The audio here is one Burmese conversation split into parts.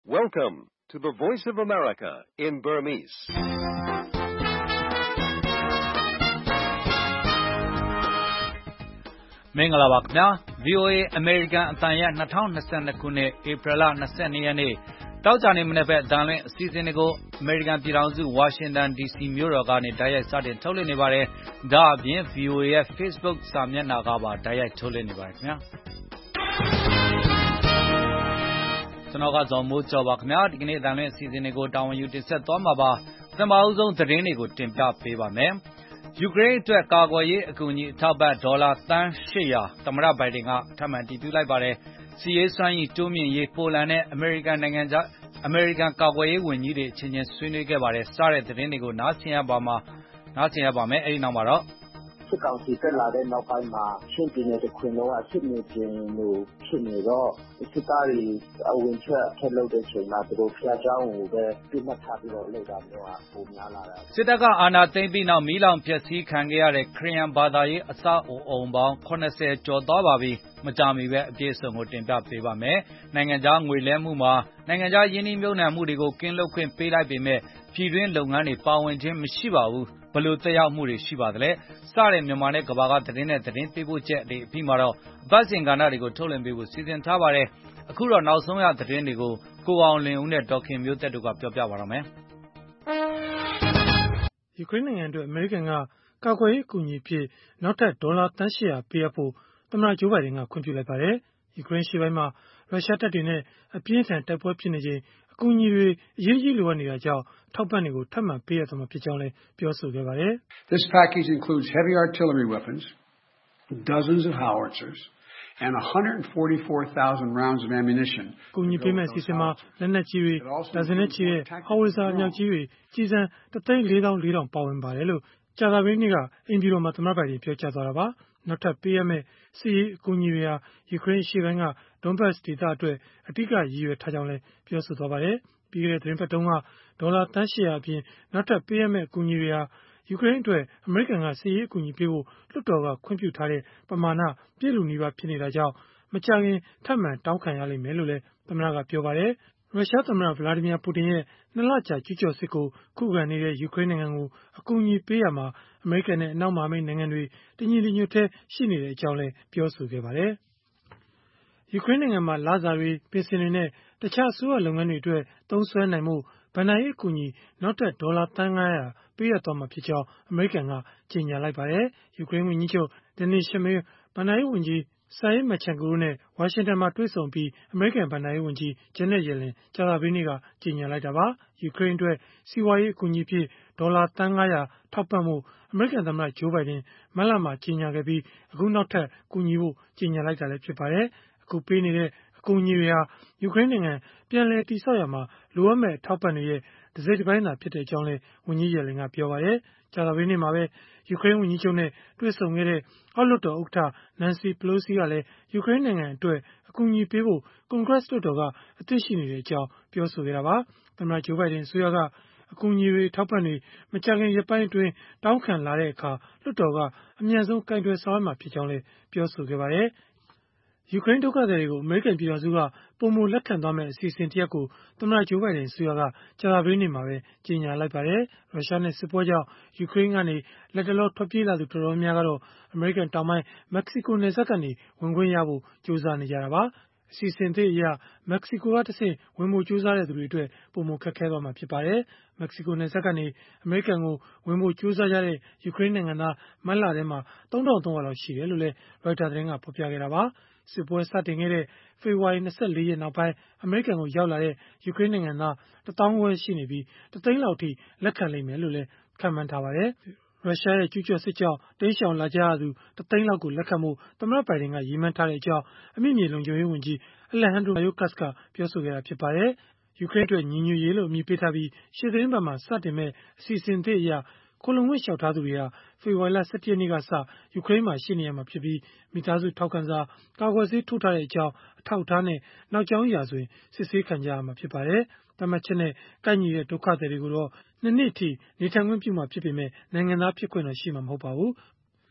Welcome to the Voice of America in Burmese. ။မင်္ဂလာပါခင်ဗျာ VOA American အတန်ရဲ့2022ခုနှစ်ဧပြီလ22ရက်နေ့တောက်ကြနေမနေ့ပဲအတန်လွင့်အစီအစဉ်တွေကို American ပြည်ထောင်စု Washington DC မြို့တော်ကနေတိုက်ရိုက်စတင်ထုတ်လွှင့်နေပါတယ်။ဒါအပြင် VOA ရဲ့ Facebook စာမျက်နှာကပါတိုက်ရိုက်ထုတ်လွှင့်နေပါတယ်ခင်ဗျာ။ကျွန်တော်ကဇော်မိုးကျော်ပါခင်ဗျာဒီကနေ့အတန်လွင့်အစီအစဉ်တွေကိုတာဝန်ယူတင်ဆက်သွားမှာပါပထမအဆုံးသတင်းတွေကိုတင်ပြပေးပါမယ်။ယူကရိန်းအတွက်ကာကွယ်ရေးအကူအညီအထောက်ပံ့ဒေါ်လာသန်း800သမ္မတဘိုင်ဒန်ကထပ်မံတည်ပြုလိုက်ပါတယ်။စီရေးစွမ်းရည်တိုးမြင့်ရေးပိုလန်နဲ့အမေရိကန်ကာကွယ်ရေးဝန်ကြီးတွေအချင်းချင်းဆွေးနွေးခဲ့ပါတယ်။စတဲ့သတင်းတွေကိုနားဆင်ရပါမယ်။အဲဒီနောက်မှာတော့စစ်ကောင်စီတက်လာတဲ့နောက်ပိုင်းမှာရှင်းပြနေတဲ့ခွင်တော့အစစ်နေပြင်လို့ဖြစ်နေတော့စစ်သားတွေအဝင်ထွက်ထက်လို့တဲ့ချိန်မှာသူတို့ဖျားเจ้าကိုပဲပြတ်မှတ်ထားပြီးတော့လောက်တာမျိုးဟာပုံများလာတာစစ်တပ်ကအာဏာသိမ်းပြီးနောက်မီးလောင်ဖျက်ဆီးခံခဲ့ရတဲ့ခရစ်ယာန်ဘာသာရေးအဆောက်အုံပေါင်း80ကျော်သွားပါပြီမကြာမီပဲအပြည့်အစုံကိုတင်ပြပေးပါမယ်နိုင်ငံခြားငွေလဲမှုမှာနိုင်ငံခြားယင်းနှိမ့်မြုပ်နှံမှုတွေကိုကင်းလွတ်ခွင့်ပေးလိုက်ပေမဲ့ပြည်တွင်းလုပ်ငန်းတွေပါဝင်ခြင်းမရှိပါဘူးဘလို့တက်ရောက်မှုတွေရှိပါသလဲစတဲ့မြန်မာနဲ့ကမ္ဘာကသတင်းနဲ့သတင်းပေးပို့ချက်တွေအပြီးမှာတော့အပတ်စဉ်ကဏ္ဍတွေကိုထုတ်လွှင့်ပေးဖို့စီစဉ်ထားပါတယ်အခုတော့နောက်ဆုံးရသတင်းတွေကိုကိုအောင်လင်းဦးနဲ့ဒေါက်ခင်မျိုးသက်တို့ကပြောပြပါတော့မယ်ယူကရိန်းနိုင်ငံအတွက်အမေရိကန်ကကာကွယ်ရေးအကူအညီအဖြစ်နောက်ထပ်ဒေါ်လာသန်း800ပေးအပ်ဖို့သမ္မတဂျိုးဘိုင်ဒန်ကခွင့်ပြုလိုက်ပါတယ်ယူကရိန်းရှေ့ပိုင်းမှာရုရှားတပ်တွေနဲ့အပြင်းထန်တိုက်ပွဲဖြစ်နေချိန်အကူအညီတွေအရေးကြီးလိုအပ်နေတာကြောင့်ထောက်ပံ့တွေကိုထပ်မံပေးအပ်သွားမှာဖြစ်ကြောင်းလည်းပြောဆိုခဲ့ပါတယ်။ This package includes heavy artillery weapons, dozens of howitzers, and 144,000 rounds of ammunition. ကူညီပေးမယ့်အစီအစဉ်မှာလက်နက်ကြီးတွေဒါဇင်နဲ့ချီတဲ့ဟောင်ဝစ်ဇာအမြောက်ကြီးတွေကြီးစံ1,440,000ပါဝင်ပါတယ်လို့ကြာသပတေးနေ့ကအိမ်ဖြူတော်မှာသမ္မတဘိုင်ဒန်ပြောကြားသွားတာပါနောက်ထပ်ပေးရမယ့်စစ်ရေးအကူအညီတွေဟာယူကရိန်းအရှေ့ပိုင်းကဒွန်ဘတ်စ်ဒေသအတွက်အဓိကရည်ရွယ်ထားကြောင်းလည်းပြောဆိုသွားပါတယ်ပြီးခဲ့တဲ့သတင်းပတ်တုန်းကဒေါ်လာသန်း800အပြင်နောက်ထပ်ပေးရမယ့်အကူအညီတွေဟာယူကရိန်းအတွက်အမေရိကန်ကစစ်ရေးအကူအညီပေးဖို့လွှတ်တော်ကခွင့်ပြုထားတဲ့ပမာဏပြည့်လူနီးပါးဖြစ်နေတာကြောင့်မကြာခင်ထပ်မံတောင်းခံရလိမ့်မယ်လို့လည်းသမ္မတကပြောပါတယ်ရုရှားသမ္မတဗလာဒီမီယာပူတင်ရဲ့2လကြာကျူးကျော်စစ်ကိုခုခံနေတဲ့ယူကရိန်းနိုင်ငံကိုအကူအညီပေးရမှာအမေရိကန်နဲ့အနောက်မဟာမိတ်နိုင်ငံတွေတညီတညွတ်တည်းရှိနေတဲ့အကြောင်းလည်းပြောဆိုခဲ့ပါတယ်။ယူကရိန်းနိုင်ငံမှာလစာတွေပြင်ဆင်တွေနဲ့တခြားအစိုးရလုပ်ငန်းတွေအတွက်သုံးစွဲနိုင်မှုဗန်နာရေးအကူအညီနောက်ထပ်ဒေါ်လာသန်း900ပေးအပ်သွားမှာဖြစ်ကြောင်းအမေရိကန်ကကြေညာလိုက်ပါတယ်။ယူကရိန်းဝန်ကြီးချုပ်ဒနီရှမေးဗန်နာရေးဝန်ကြီးSaeed Machenkoနဲ့ဝါရှင်တန်မှာတွေ့ဆုံပြီးအမေရိကန်ဗန်နာရေးဝန်ကြီးဂျန်နက်ယယ်လင်ကြာသပတေးနေ့ကကြေညာလိုက်တာပါယူကရိန်းအတွက်စီးပွားရေးအကူအညီအဖြစ်ဒေါ်လာသန်း900ထောက်ပံ့မှုအမေရိကန်သမ္မတဂျိုးဘိုင်ဒန်မတ်လမှာကြေညာခဲ့ပြီးအခုနောက်ထပ်ကူညီဖို့ကြေညာလိုက်တာလည်းဖြစ်ပါတယ်အခုပေးနေတဲ့အကူအညီတွေဟာယူကရိန်းနိုင်ငံပြန်လည်တည်ဆောက်ရမှာလိုအပ်မဲ့ထောက်ပံ့တွေရဲ့တစ်စိတ်တစ်ပိုင်းသာဖြစ်တဲ့အကြောင်းလည်းဝန်ကြီးယယ်လင်ကပြောပါတယ်ကြာသပတေးနေ့မှာပဲယူကရိန်းဝန်ကြီးချုပ်နဲ့တွေ့ဆုံခဲ့တဲ့အောက်လွှတ်တော်ဥက္ကဋ္ဌနန်စီပလိုစီကလည်းယူကရိန်းနိုင်ငံအတွက်အကူအညီပေးဖို့ကွန်ဂရက်လွှတ်တော်ကအသင့်ရှိနေတဲ့အကြောင်းပြောဆိုခဲ့တာပါသမ္မတဂျိုးဘိုင်ဒန်အစိုးရကအကူအညီတွေထောက်ပံ့တွေမကြာခင်ရက်ပိုင်းအတွင်းတောင်းခံလာတဲ့အခါလွှတ်တော်ကအမြန်ဆုံးကင်တွယ်ဆောင်ရွက်မှာဖြစ်ကြောင်းလည်းပြောဆိုခဲ့ပါတယ်ယူကရိန်းဒုက္ခသည်တွေကိုအမေရိကန်ပြည်ထောင်စုကပုံမလက်ခံသွားမယ့်အစီအစဉ်တရပ်ကိုသမ္မတဂျိုးဘိုင်ဒန်အစိုးရကကြာသပတေးနေ့မှာပဲကြေညာလိုက်ပါတယ်။ရုရှားနဲ့စစ်ပွဲကြောင့်ယူကရိန်းကနေလက်တလောထွက်ပြေးလာသူတော်တော်များကတော့အမေရိကန်တောင်ပိုင်းမက္ကဆီကိုနယ်စပ်ကနေဝင်ခွင့်ရဖို့ကြိုးစားနေကြတာပါ။အစီအစဉ်သစ်အရမက္ကဆီကိုကတဆင့်ဝင်ဖို့ကြိုးစားတဲ့သူတွေအတွက်ပုံမခက်ခဲသွားမှာဖြစ်ပါတယ်။မက္ကဆီကိုနယ်စပ်ကနေအမေရိကန်ကိုဝင်ဖို့ကြိုးစားကြတဲ့ယူကရိန်းနိုင်ငံသားမတ်လထဲမှာ3300လောက်ရှိတယ်လို့လည်းရိုက်တာသတင်းကဖော်ပြခဲ့တာပါ။စစ်ပွဲစတင်ခဲ့တဲ့ဖေဖော်ဝါရီ24ရက်နောက်ပိုင်းအမေရိကန်ကိုရောက်လာတဲ့ယူကရိန်းနိုင်ငံသား1,500ရှိနေပြီး1သိန်းလောက်ထိလက်ခံလိမ့်မယ်လို့လည်းခန့်မှန်းထားပါတယ်။ရုရှားရဲ့ကျူးကျော်စစ်ကြောင့်တိမ်းရှောင်လာကြရသူ1သိန်းလောက်ကိုလက်ခံဖို့သမ္မတဘိုင်ဒန်ကရည်မှန်းထားတဲ့အကြောင်းအမိမြေလုံခြုံရေးဝန်ကြီးအလက်ဟန်ဒရို မာယိုကတ်စ်ကပြောဆိုခဲ့တာဖြစ်ပါတယ်။ယူကရိန်းအတွက်ညီညွတ်ရေးလို့အမည်ပေးထားပြီးရှေ့သီတင်းပတ်မှာစတင်မဲ့အစီအစဉ်သစ်အရခိုလှုံခွင့်လျှောက်ထားသူတွေဟာဖေဖော်ဝါရီလ17ရက်နေ့ကစယူကရိန်းမှာရှိနေရမှာဖြစ်ပြီးမိသားစုထောက်ခံစာကာကွယ်ဆေးထိုးထားတဲ့အကြောင်းအထောက်အထားနဲ့နောက်ကြောင်းရာဆိုရင်စစ်ဆေးခံကြရမှာဖြစ်ပါတယ်။သတ်မှတ်ချက်နဲ့ကိုက်ညီတဲ့ဒုက္ခသည်တွေကိုတော့2နှစ်အထိနေထိုင်ခွင့်ပြုမှာဖြစ်ပေမဲ့နိုင်ငံသားဖြစ်ခွင့်တော့ရှိမှာမဟုတ်ပါဘူး။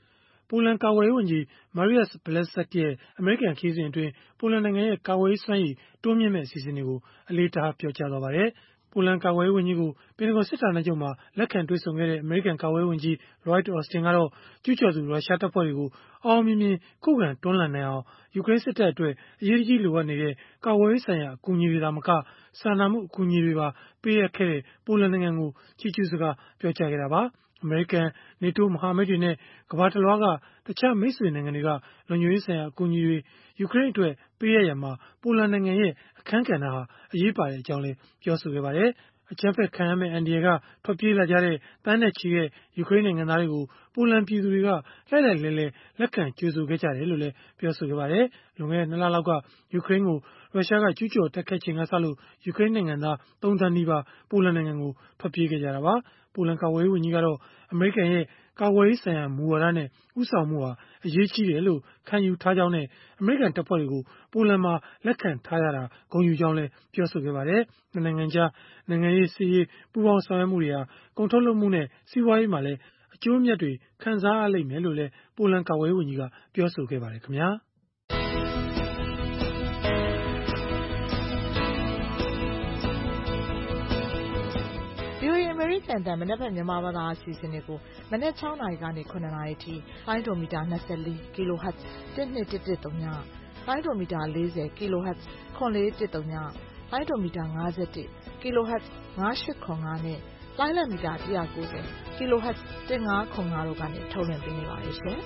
ပိုလန်ကာကွယ်ရေးဝန်ကြီး Mariusz Błaszczak ရဲ့ အမေရိကန်ခရီးစဉ်အတွင်း ပိုလန်နိုင်ငံရဲ့ကာကွယ်ရေးစွမ်းရည်တိုးမြှင့်မယ့်အစီအစဉ်တွေကို အလေးထားပြောကြားသွားပါတယ်။ ပိုလန်ကာကွယ်ရေးဝန်ကြီးကို ပင်တဂွန်စစ်ဌာနချုပ်မှာလက်ခံတွေ့ဆုံခဲ့တဲ့ အမေရိကန်ကာကွယ်ရေးဝန်ကြီး Lloyd Austin ကတော့ ကျူးကျော်သူရုရှားတပ်ဖွဲ့တွေကို အောင်အောင်မြင်မြင်ခုခံတွန်းလှန်နိုင်အောင် ယူကရိန်းစစ်တပ်အတွက် အရေးတကြီးလိုအပ်နေတဲ့ ကာကွယ်ရေးဆိုင်ရာအကူအညီတွေသာမက စာနာမှုအကူအညီတွေပါပေးအပ်ခဲ့တဲ့ ပိုလန်နိုင်ငံကို ချီးကျူးစကားပြောကြားခဲ့တာပါ။ အမေရိကန်၊ NATO မဟာမိတ်တွေနဲ့ ကမ္ဘာတလွှားက တခြားမိတ်ဆွေနိုင်ငံတွေက လုံခြုံရေးဆိုင်ရာအကူအညီတွေ ယူကရိန်းအတွက်ပေးအပ်ရာမှာ ပိုလန်နိုင်ငံရဲ့အခန်းကဏ္ဍဟာအရေးပါကြောင်းလည်းပြောဆိုခဲ့ပါတယ်။ အကြမ်းဖက်ခံရမယ့်အန္တရာယ်ကထွက်ပြေးလာကြတဲ့သန်းနဲ့ချီတဲ့ယူကရိန်းနိုင်ငံသားတွေကို ပိုလန်ပြည်သူတွေကလှိုက်လှိုက်လှဲလှဲလက်ခံကြိုဆိုခဲ့ကြတယ်လို့လည်းပြောဆိုခဲ့ပါတယ်။ လွန်ခဲ့တဲ့ 2 လလောက်က ယူကရိန်းကိုရုရှားကကျူးကျော်တိုက်ခိုက်ချိန်ကစလို့ ယူကရိန်းနိုင်ငံသား 3 သန်းနီးပါးပိုလန်နိုင်ငံကိုထွက်ပြေးခဲ့ကြတာပါ။ ပိုလန်ကာကွယ်ရေးဝန်ကြီးကတော့ အမေရိကန်ရဲ့ကာကွယ်ရေးဆိုင်ရာမူဝါဒနဲ့ဦးဆောင်မှုဟာအရေးကြီးတယ်လို့ခံယူထားကြောင်းနဲ့ အမေရိကန်တပ်ဖွဲ့တွေကို ပိုလန်မှာလက်ခံထားရတာဂုဏ်ယူကြောင်းလည်းပြောဆိုခဲ့ပါတယ်။ ၂ နိုင်ငံကြား နိုင်ငံရေး၊ စစ်ရေးပူးပေါင်းဆောင်ရွက်မှုတွေဟာ ကုန်ထုတ်လုပ်မှုနဲ့ စီးပွားရေးမှာလည်းအကျိုးအမြတ်တွေခံစားရလိမ့်မယ်လို့လည်း ပိုလန်ကာကွယ်ရေးဝန်ကြီးကပြောဆိုခဲ့ပါတယ်ခင်ဗျာ။ VOA အမေရိကန်အသံမနက်ဖြန်မြန်မာဘာသာအစီအစဉ်တွေကိုမနက် 6 နာရီကနေ 9 နာရီအထိလိုင်းဒိုမီတာ 24 kHz 12110 လိုင်းဒိုမီတာ 40 kHz 9410 လိုင်းဒိုမီတာ 51 kHz 5805နဲ့လိုင်းလံမီတာ 190 kHz 1505တို့ကနေထုတ်လွှင့်ပေးနေပါတယ်ရှင်။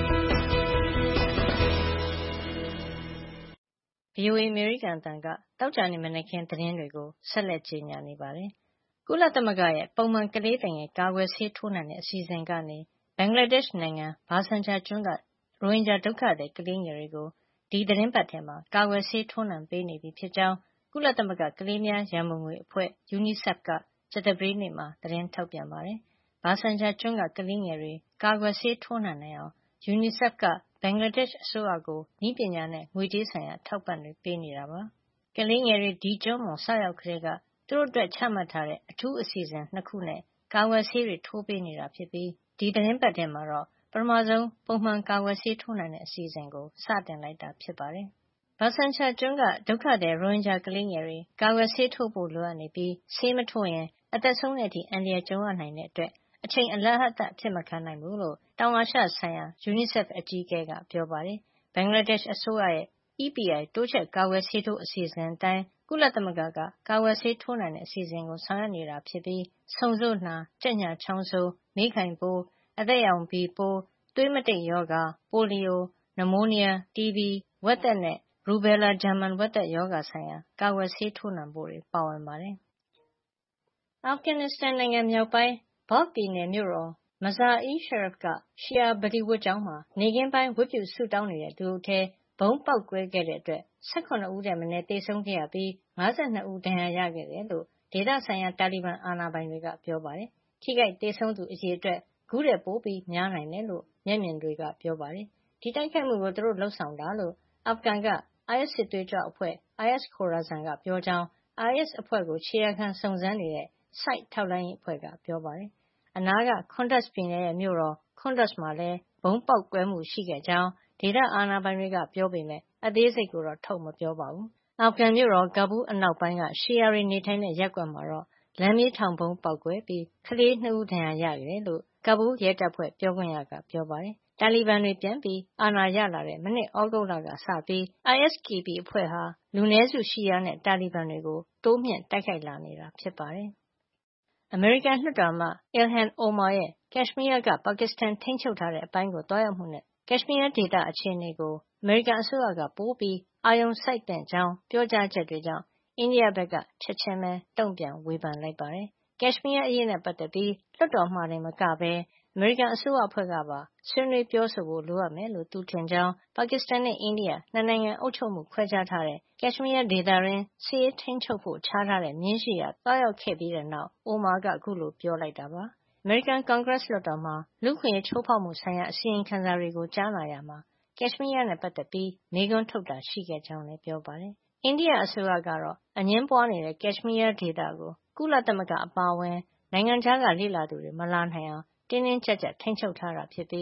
VOA အမေရိကန်အသံကတောက်ကြနေမနက်ခင်းသတင်းတွေကိုဆက်လက်ကြေညာနေပါတယ်။ကုလသမဂ္ဂရဲ့ပုံမှန်ကလေးသူငယ်ကာကွယ်ဆေးထိုးနှံတဲ့အစီအစဉ်ကနေဘင်္ဂလားဒေ့ရှ်နိုင်ငံဘာဆန်ချာကျွန်းကရိုဟင်ဂျာဒုက္ခသည်ကလေးငယ်တွေကိုဒီသီတင်းပတ်ထဲမှာကာကွယ်ဆေးထိုးနှံပေးနေပြီဖြစ်ကြောင်းကုလသမဂ္ဂကလေးများရန်ပုံငွေအဖွဲ့ UNICEF ကကြာသပတေးနေ့မှာသတင်းထုတ်ပြန်ပါတယ်။ဘာဆန်ချာကျွန်းကကလေးငယ်တွေကာကွယ်ဆေးထိုးနှံနိုင်အောင် UNICEF ကဘင်္ဂလားဒေ့ရှ်အစိုးရကိုနည်းပညာနဲ့ငွေကြေးဆိုင်ရာထောက်ပံ့တွေပေးနေတာပါ။ကလေးငယ်တွေဒီကျွန်းပေါ်စရောက်ကတည်းကသူတို့အတွက်ချမှတ်ထားတဲ့အထူးအစီအစဉ် 2 ခုနဲ့ကာကွယ်ဆေးတွေထိုးပေးနေတာဖြစ်ပြီးဒီသီတင်းပတ်ထဲမှာတော့ပထမဆုံးပုံမှန်ကာကွယ်ဆေးထိုးနှံတဲ့အစီအစဉ်ကိုစတင်လိုက်တာဖြစ်ပါတယ်။ဘာဆန်ချာကျွန်းကဒုက္ခသည်ရိုဟင်ဂျာကလေးငယ်တွေကာကွယ်ဆေးထိုးဖို့လိုအပ်နေပြီးဆေးမထိုးရင်အသက်ဆုံးတဲ့အထိအန္တရာယ်ကြုံရနိုင်တဲ့အတွက်အချိန်အလဟဿအဖြစ်မခံနိုင်ဘူးလို့တောင်အာရှဆိုင်ရာ UNICEF အကြီးအကဲကပြောပါတယ်။ဘင်္ဂလားဒေ့ရှ်အစိုးရရဲ့ EPI တိုးချဲ့ကာကွယ်ဆေးထိုးအစီအစဉ်အတိုင်းကုလသမဂ္ဂကကာကွယ်ဆေးထိုးနှံတဲ့အစီအစဉ်ကိုဆောင်ရွက်နေတာဖြစ်ပြီးဆုံဆို့နာ၊ကြက်ညှာချောင်းဆိုး၊မေးခိုင်ပိုး၊အသက်ရောင်ဘီပိုး၊သွေးမတိတ်ရောဂါ၊ပိုလီယို၊နမိုးနီးယား၊TB ၊ဝက်သက်နဲ့ရူဘဲလာဂျာမန်ဝက်သက်ရောဂါဆိုင်ရာကာကွယ်ဆေးထိုးနှံဖို့တွေပါဝင်ပါတယ်။အာဖဂန်နစ္စတန်နိုင်ငံမြောက်ပိုင်း Balkh ပြည်နယ်မြို့တော် Mazar-e-Sharif က ရှီယာဗလီဝတ်ကျောင်းမှာနေ့ခင်းပိုင်းဝတ်ပြုဆုတောင်းနေတဲ့လူအုပ်ထဲဗုံးပေါက်ကွဲခဲ့တဲ့အတွက်17 ဦးထက်မနည်းသေဆုံးခဲ့ရပြီး52 ဦးဒဏ်ရာရခဲ့တယ်လို့ဒေသဆိုင်ရာတာလီဘန်အာဏာပိုင်တွေကပြောပါတယ်။ထိခိုက်သေဆုံးသူအရေအတွက်ခုထက်ပိုများနိုင်တယ်လို့မျက်မြင်တွေကပြောပါတယ်။ဒီတိုက်ခိုက်မှုကိုသူတို့လုပ်ဆောင်တာလို့အာဖဂန်ကအိုင်အက်စ်စစ်သွေးကြွအဖွဲ့ IS Khorasan ကပြောကြောင်း IS အဖွဲ့ကိုခြေရာခံစုံစမ်းနေတဲ့ SITE ထောက်လှမ်းရေးအဖွဲ့ကပြောပါတယ်။အနားက Kunduz ပြည်နယ်ရဲ့မြို့တော် Kunduz မှာလည်းဗုံးပေါက်ကွဲမှုရှိခဲ့ကြောင်းဒေသအာဏာပိုင်တွေကပြောပေမယ့်အသေးစိတ်ကိုတော့ထုတ်မပြောပါဘူး။အာဖဂန်မြို့တော်ကာဘူးအနောက်ပိုင်းကရှီယာတွေနေထိုင်တဲ့ရပ်ကွက်မှာတော့လမ်းဘေးထောင်ဗုံးပေါက်ကွဲပြီးကလေး 2 ဦးဒဏ်ရာရခဲ့တယ်လို့ကာဘူးရဲတပ်ဖွဲ့ပြောခွင့်ရကပြောပါတယ်။တာလီဘန်တွေပြန်ပြီးအာဏာရလာတဲ့မနှစ်သြဂုတ်လကစပြီး ISKP အဖွဲ့ဟာလူနည်းစုရှီယာနဲ့တာလီဘန်တွေကိုတိုးမြှင့်တိုက်ခိုက်လာနေတာဖြစ်ပါတယ်။အမေရိကန်လွှတ်တော်အမတ် Ilhan Omar ရဲ့ကက်ရှ်မီးယားကပါကစ္စတန်ထိန်းချုပ်ထားတဲ့အပိုင်းကိုသွားရောက်မှုနဲ့ကက်ရှ်မီးယားဒေသအခြေအနေကိုအမေရိကန်အစိုးရကပိုပြီးအာရုံစိုက်သင့်ကြောင်းပြောကြားချက်တွေကြောင့်အိန္ဒိယဘက်ကချက်ချင်းပဲတုံ့ပြန်ဝေဖန်လိုက်ပါတယ်။ကက်ရှ်မီးယားအရေးနဲ့ပတ်သက်ပြီးလွှတ်တော်မှာတင်မကပဲအမေရိကန်အစိုးရအဖွဲ့ကပါဆွေးနွေးပြောဆိုဖို့လိုအပ်မယ်လို့သူထင်ကြောင်းပါကစ္စတန်နဲ့အိန္ဒိယနှစ်နိုင်ငံအုပ်ချုပ်မှုခွဲခြားထားတဲ့ကက်ရှ်မီးယားဒေသတွင်းစစ်ရေးထိန်းချုပ်ဖို့ခြားထားတဲ့မြင်းရှိရာသွားရောက်ခဲ့ပြီးတဲ့နောက် Omar ကအခုလိုပြောလိုက်တာပါ။အမေရိကန်ကွန်ဂရက်လွှတ်တော်မှာလူ့အခွင့်အရေးချိုးဖေါက်မှုဆိုင်ရာအစီရင်ခံစာတွေကိုကြားနာရာမှာကက်ရှ်မီးယားနဲ့ပတ်သက်ပြီးမေးခွန်းထုတ်တာရှိခဲ့ကြောင်းလည်းပြောပါတယ်။အိန္ဒိယအစိုးရကတော့အငြင်းပွားနေတဲ့ကက်ရှ်မီးယားဒေသကိုကုလသမဂ္ဂအပါအဝင်နိုင်ငံခြားကလေ့လာသူတွေမလာနိုင်အောင်တင်းတင်းကြပ်ကြပ်ထိန်းချုပ်ထားတာဖြစ်ပြီး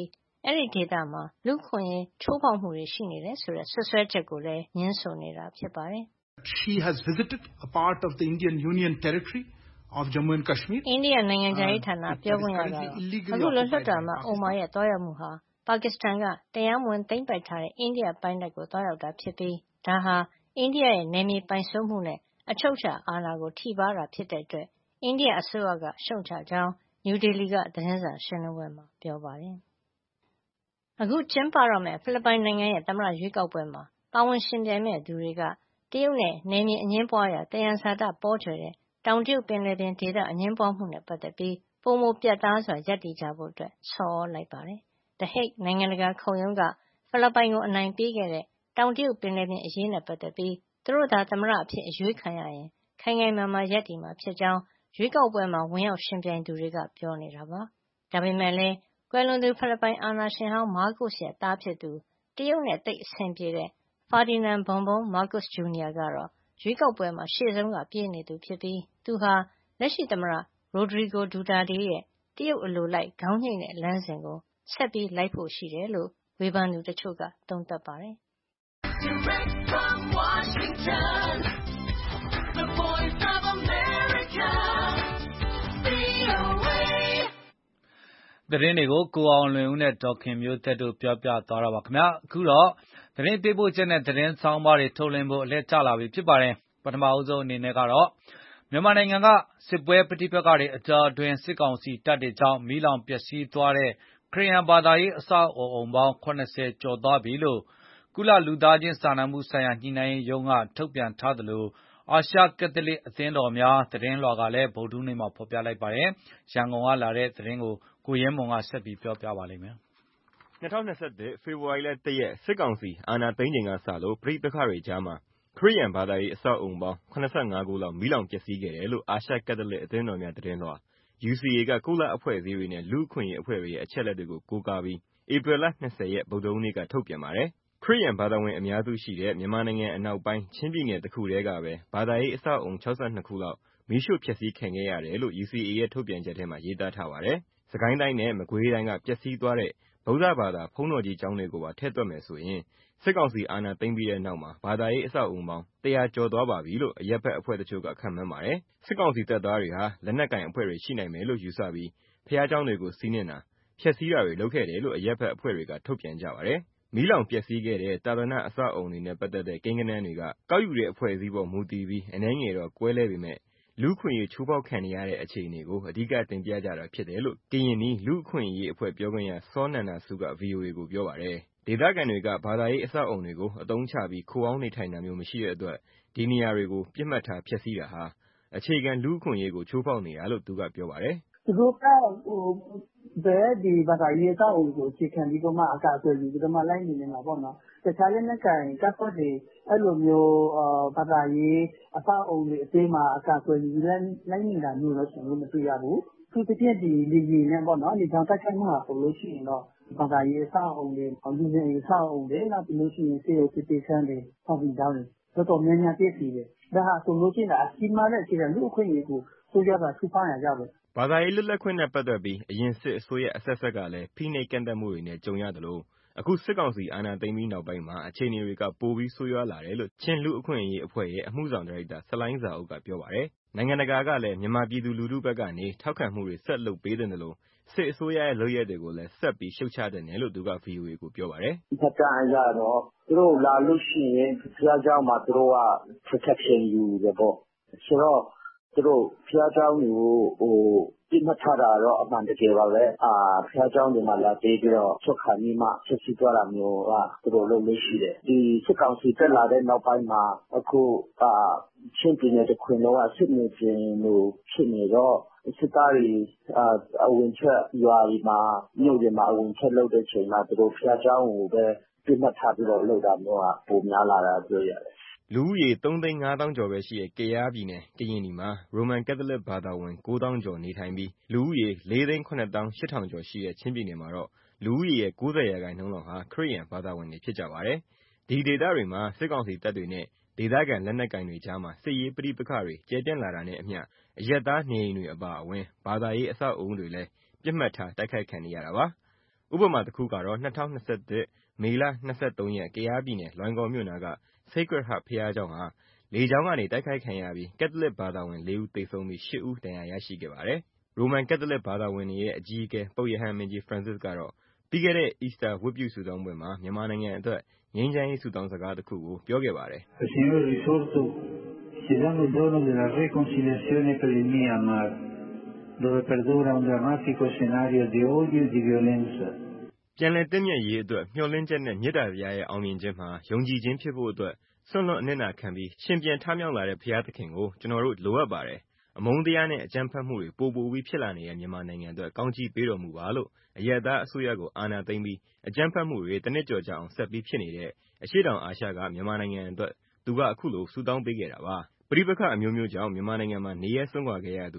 အဲ့ဒီဒေသမှာလူ့ခွင့်ရေးချိုးဖောက်မှုတွေရှိနေတယ်ဆိုတဲ့ဆွဆွဲချက်ကိုလည်းညှင်းဆိုနေတာဖြစ်ပါတယ်။ She has visited a part of the Indian Union territory of Jammu and Kashmir. အိန္ဒိယနိုင်ငံခြားရေးဌာနပြောခွင့်ရကအခုလွှတ်တော်မှာအိုမာရဲ့တွားရောက်မှုဟာပါကစ္စတန်ကတရားမဝင်သိမ်းပိုက်ထားတဲ့အိန္ဒိယပိုင်နက်ကိုတွားရောက်တာဖြစ်ပြီးဒါဟာအိန္ဒိယရဲ့နယ်မြေပိုင်စိုးမှုနဲ့အချုပ်အခြာအာဏာကိုထိပါးတာဖြစ်တဲ့အတွက်အိန္ဒိယအစိုးရကရှုတ်ချကြောင်းနယူးဒေလီကသတင်းစာရှင်းလင်းပွဲမှာပြောပါတယ်။အခုကျင်းပတော့မယ့်ဖိလစ်ပိုင်နိုင်ငံရဲ့သမ္မတရွေးကောက်ပွဲမှာပါဝင်ရှင်ပြိုင်မဲ့သူတွေကတရုတ်နဲ့နယ်မြေအငြင်းပွားရာသယံဇာတပေါ်ကျွယ်တဲ့တောင်တရုတ်ပင်လယ်ပြင်ဒေသအငြင်းပွားမှုနဲ့ပတ်သက်ပြီးပိုမိုပြတ်သားစွာရပ်တည်ကြဖို့ဆော်သြလိုက်ပါတယ်။ The Hague နိုင်ငံတကာခုံရုံးကဖိလစ်ပိုင်ကိုအနိုင်ပေးခဲ့တဲ့တောင်တရုတ်ပင်လယ်ပြင်အရေးနဲ့ပတ်သက်ပြီးသူတို့သာသမ္မတအဖြစ်အရွေးခံရရင်ခိုင်ခိုင်မာမာရပ်တည်မှာဖြစ်ကြောင်းရွေးကောက်ပွဲမှာဝင်ရောက်ရှင်ပြိုင်သူတွေကပြောနေတာပါ။ဒါပေမဲ့လည်းကွယ်လွန်သူဖိလစ်ပိုင်အာဏာရှင်ဟောင်းမားကိုစ်ရဲ့သားဖြစ်သူတရုတ်နဲ့သိပ်အဆင်ပြေတဲ့ Ferdinand Bongbong Marcos Jr. ကတော့ရွေးကောက်ပွဲမှာရှေ့ဆုံးကပြေးနေသူဖြစ်ပြီးသူဟာလက်ရှိသမ္မတ Rodrigo Duterte ရဲ့တရုတ်အလိုလိုက်ခေါင်းညှိတဲ့လမ်းစဉ်ကိုဆက်ပြီးလိုက်ဖို့ရှိတယ်လို့ဝေဖန်သူတချို့ကသုံးသပ်ပါတယ်။ Direct from Washington, the voice of America, VOA. သတင်းတွေကိုကိုအောင်လွင်ဦးနဲ့ဒေါ်ခင်မျိုးသက်တို့ပြောပြသွားတာပါခင်ဗျာအခုတော့သတင်းပေးပို့ချက်နဲ့သတင်းဆောင်းပါးတွေထုတ်လွှင့်ဖို့အလှည့်ကျလာပြီဖြစ်ပါတယ်ပထမအဆုံးအနေနဲ့ကတော့မြန်မာနိုင်ငံကစစ်ပွဲပဋိပက္ခတွေအကြားအတွင်းစစ်ကောင်စီတပ်တွေကြောင့်မီးလောင်ပျက်စီးသွားတဲ့ခရစ်ယာန်ဘာသာရေးအဆောက်အအုံပေါင်း80ကျော်သွားပြီလို့ကုလလူသားချင်းစာနာမှုဆိုင်ရာညှိနှိုင်းရေးရုံးကထုတ်ပြန်ထားသလိုအာရှကက်သလစ်အသင်းတော်များသတင်းလွှာကလည်းဗုဒ္ဓဟူးနေ့မှာဖေါ်ပြလိုက်ပါတယ်ရန်ကုန်ကလာတဲ့သတင်းကိုရဲမွန်ကဆက်ပြီးပြောပြပါလိမ့်မယ် 2021ဖေဖော်ဝါရီလ1ရက်စစ်ကောင်စီအာဏာသိမ်းချိန်ကစလို့ပဋိပက္ခတွေကြားမှာခရစ်ယာန်ဘာသာရေးအဆောက်အုံပေါင်း85ခုလောက်မီးလောင်ပျက်စီးခဲ့တယ်လို့အာရှကက်သလစ်အသင်းတော်များသတင်းလွှာ UCA ကကုလအဖွဲ့အစည်းတွေနဲ့လူ့အခွင့်အရေးအဖွဲ့တွေရဲ့အချက်အလက်တွေကိုကိုးကားပြီးဧပြီလ20ရက်ဗုဒ္ဓဟူးနေ့ကထုတ်ပြန်ပါတယ်ခရစ်ယာန်ဘာသာဝင်အများစုရှိတဲ့မြန်မာနိုင်ငံအနောက်ပိုင်းချင်းပြည်နယ်တစ်ခုတည်းကပဲဘာသာရေးအဆောက်အုံ62ခုလောက်မီးရှို့ဖျက်ဆီးခံခဲ့ရတယ်လို့ UCA ရဲ့ထုတ်ပြန်ချက်ထဲမှာရေးသားထားပါတယ်။စကိုင်းတိုင်းနဲ့မကွေးတိုင်းကပျက်စီးသွားတဲ့ဗုဒ္ဓဘာသာဘုန်းတော်ကြီးကျောင်းတွေကိုပါထည့်တွက်မယ်ဆိုရင်စစ်ကောင်စီအာဏာသိမ်းပြီးတဲ့နောက်မှာဘာသာရေးအဆောက်အုံပေါင်း100ကျော်သွားပါပြီလို့အရပ်ဘက်အဖွဲ့တချို့ကခန့်မှန်းပါတယ်။စစ်ကောင်စီတပ်သားတွေဟာလက်နက်ကင်အဖွဲ့တွေရှိနိုင်မယ်လို့ယူဆပြီးဘုရားကျောင်းတွေကိုစီးနင်းတာဖျက်ဆီးတာတွေလုပ်ခဲ့တယ်လို့အရပ်ဘက်အဖွဲ့တွေကထုတ်ပြန်ကြပါတယ်။မီးလောင်ပျက်စီးခဲ့တဲ့တာသနအဆောက်အုံတွေနဲ့ပတ်သက်တဲ့ကိန်းဂဏန်းတွေကကောက်ယူတဲ့အဖွဲ့အစည်းပေါ်မူတည်ပြီးအနည်းငယ်တော့ကွဲလဲပေမဲ့လူ့ခွင့်ရေးချိုးဖောက်ခံနေရတဲ့အခြေအနေကိုအဓိကတင်ပြကြတာဖြစ်တယ်လို့ကရင်နီလူ့အခွင့်အရေးအဖွဲ့ပြောခွင့်ရစောနန္ဒစုက VOA ကိုပြောပါတယ်။ဒေသခံတွေကဘာသာရေးအဆောက်အုံတွေကိုအသုံးချပြီးခိုအောင်းနေထိုင်တာမျိုးမရှိတဲ့အတွက်ဒီနေရာတွေကိုပြစ်မှတ်ထားဖျက်ဆီးတာဟာအခြေခံလူ့အခွင့်အရေးကိုချိုးဖောက်နေတာလို့သူကပြောပါတယ်။သူတို့ကဒီဘာသာရေးအဆောက်အအုံကိုအခြေခံပြီးတော့မှအကာအကွယ်ယူပြီးတော့မှလိုက်နေနေတာပေါ့နော်။တခြားလက်နက်ကိုင်တပ်ဖွဲ့တွေအဲ့လိုမျိုးဘာသာရေးအဆောက်အအုံတွေအသေးမှာအကာအကွယ်ယူလိုက်နေတာမျိုးတော့ကျွန်တော်မတွေ့ရဘူး။သူတစ်ပြည့်ဒီလေကြီးနဲ့ပေါ့နော်။ဒီကြောင့်တိုက်ခိုက်မှုဟာဆိုလို့ရှိရင်တော့ဘာသာရေးအဆောက်အအုံတွေလူနေအဆောက်အအုံတွေနောက်ပြီးလို့ရှိရင်စေတီခန်းတွေဆောက်ပြီးတောင်းတယ်တော်တော်များများပြည့်စုံတယ်။ဒါဟာဆိုလို့ရှိရင်အစီအမံနဲ့အခြေခံလူ့အခွင့်အရေးကိုဆိုရတာထူဖောက်ရကြတယ်ဘာသာရေးလွတ်လပ်ခွင့်နဲ့ပတ်သက်ပြီးအရင်စစ်အစိုးရအဆက်ဆက်ကလည်းဖိနှိပ်ကန့်သတ်မှုတွေနဲ့ကြုံရသလိုအခုစစ်ကောင်စီအာဏာသိမ်းပြီးနောက်ပိုင်းမှာအခြေအနေတွေကပိုပြီးဆိုးရွားလာတယ်လို့ချင်းလူ့အခွင့်အရေးအဖွဲ့ရဲ့အမှုဆောင်ဒါရိုက်တာဆလိုင်းဇာအုပ်ကပြောပါတယ်။နိုင်ငံတကာကလည်းမြန်မာပြည်သူလူထုဘက်ကနေထောက်ခံမှုတွေဆက်လုပ်ပေးတဲ့လို့စစ်အစိုးရရဲ့လုပ်ရက်တွေကိုလည်းဆက်ပြီးရှုတ်ချတယ်လို့သူက VOA ကိုပြောပါတယ်။ဒီကံရတော့သူတို့လာလို့ရှိရင်ဖျားเจ้าမှာသူတို့က protection ယူတယ်ပေါ့။ဆိုတော့သူတို့ဖျားเจ้าကိုပြစ်မှတ်ထားတာတော့အမှန်တကယ်ပါပဲဖျားเจ้าတွေမှာလာပေးပြီးတော့ချုပ်ခံပြီးမှဆက်စီသွားတာမျိုးကသူတို့လုပ်လို့ရှိတယ်ဒီစစ်ကောင်စီတက်လာတဲ့နောက်ပိုင်းမှာအခုချင်းပြည်နယ်တစ်ခွင်လုံးကစစ်နေပြင်လို့ဖြစ်နေတော့စစ်သားတွေအဝင်ချက်ရွာတွေမှာမြို့တွေမှာအဝင်ချက်လုပ်တဲ့ချိန်မှာသူတို့ဖျားเจ้าကိုပဲပြစ်မှတ်ထားပြီးတော့လုပ်တာမျိုးကပုံများလာတာတွေ့ရတယ်လူဦးရေ3,500,000 ကျော်ပဲရှိတဲ့ကယားပြည်နယ်ကရင်နီမှာရိုမန်ကက်သလစ်ဘာသာဝင်9,000 ကျော်နေထိုင်ပြီးလူဦးရေ4,780,000 ကျော်ရှိတဲ့ချင်းပြည်နယ်မှာတော့လူဦးရေရဲ့90%လောက်ဟာခရစ်ယာန်ဘာသာဝင်တွေဖြစ်ကြပါတယ်။ဒီဒေသတွေမှာစစ်ကောင်စီတပ်တွေနဲ့ဒေသခံလက်နက်ကိုင်တွေကြားမှာစစ်ရေးပဋိပက္ခတွေကျယ်ပြန့်လာတာနဲ့အမျှအရပ်သားနေအိမ်တွေအပါအဝင်ဘာသာရေးအဆောက်အဦတွေလည်းပြစ်မှတ်ထားတိုက်ခိုက်ခံနေရတာပါ။ဥပမာတစ်ခုကတော့2021မေလ23ရက် ကယားပြည်နယ်လွိုင်ကော်မြို့နားက Sacred Heart ဘုရားကျောင်းဟာလေကြောင်းကနေတိုက်ခိုက်ခံရပြီးကက်သလစ်ဘာသာဝင် 4 ဦးသေဆုံးပြီး 8 ဦးဒဏ်ရာရရှိခဲ့ပါတယ်။ ရိုမန်ကက်သလစ်ဘာသာဝင်တွေရဲ့အကြီးအကဲ ပုပ်ရဟန်းမင်းကြီး Francis ကတော့ပြီးခဲ့တဲ့ Easter ဝတ်ပြုဆုတောင်းပွဲမှာမြန်မာနိုင်ငံအတွက်ငြိမ်းချမ်းရေးဆုတောင်းစကားတစ်ခုကိုပြောခဲ့ပါတယ်။ပြန်လည်သင့်မြတ်ရေးအတွက်မျှော်လင့်ချက်နဲ့မေတ္တာတရားရဲ့အောင်မြင်ခြင်းမှာယုံကြည်ခြင်းဖြစ်ဖို့အတွက်စွန့်လွတ်အနစ်နာခံပြီးရှင်ပြန်ထမြောက်လာတဲ့ဘုရားသခင်ကိုကျွန်တော်တို့လိုအပ်ပါတယ်။အမုန်းတရားနဲ့အကြမ်းဖက်မှုတွေပိုပြီးဖြစ်လာနေတဲ့မြန်မာနိုင်ငံအတွက်ကောင်းချီးပေးတော်မူပါလို့အရပ်သားအစိုးရကိုအာဏာသိမ်းပြီးအကြမ်းဖက်မှုတွေတစ်နှစ်ကျော်ကြာအောင်ဆက်ပြီးဖြစ်နေတဲ့အရှေ့တောင်အာရှကမြန်မာနိုင်ငံအတွက်သူကအခုလိုဆုတောင်းပေးခဲ့တာပါ။ပဋိပက္ခအမျိုးမျိုးကြောင့်မြန်မာနိုင်ငံမှာနေရပ်စွန့်ခွာခဲ့ရသူ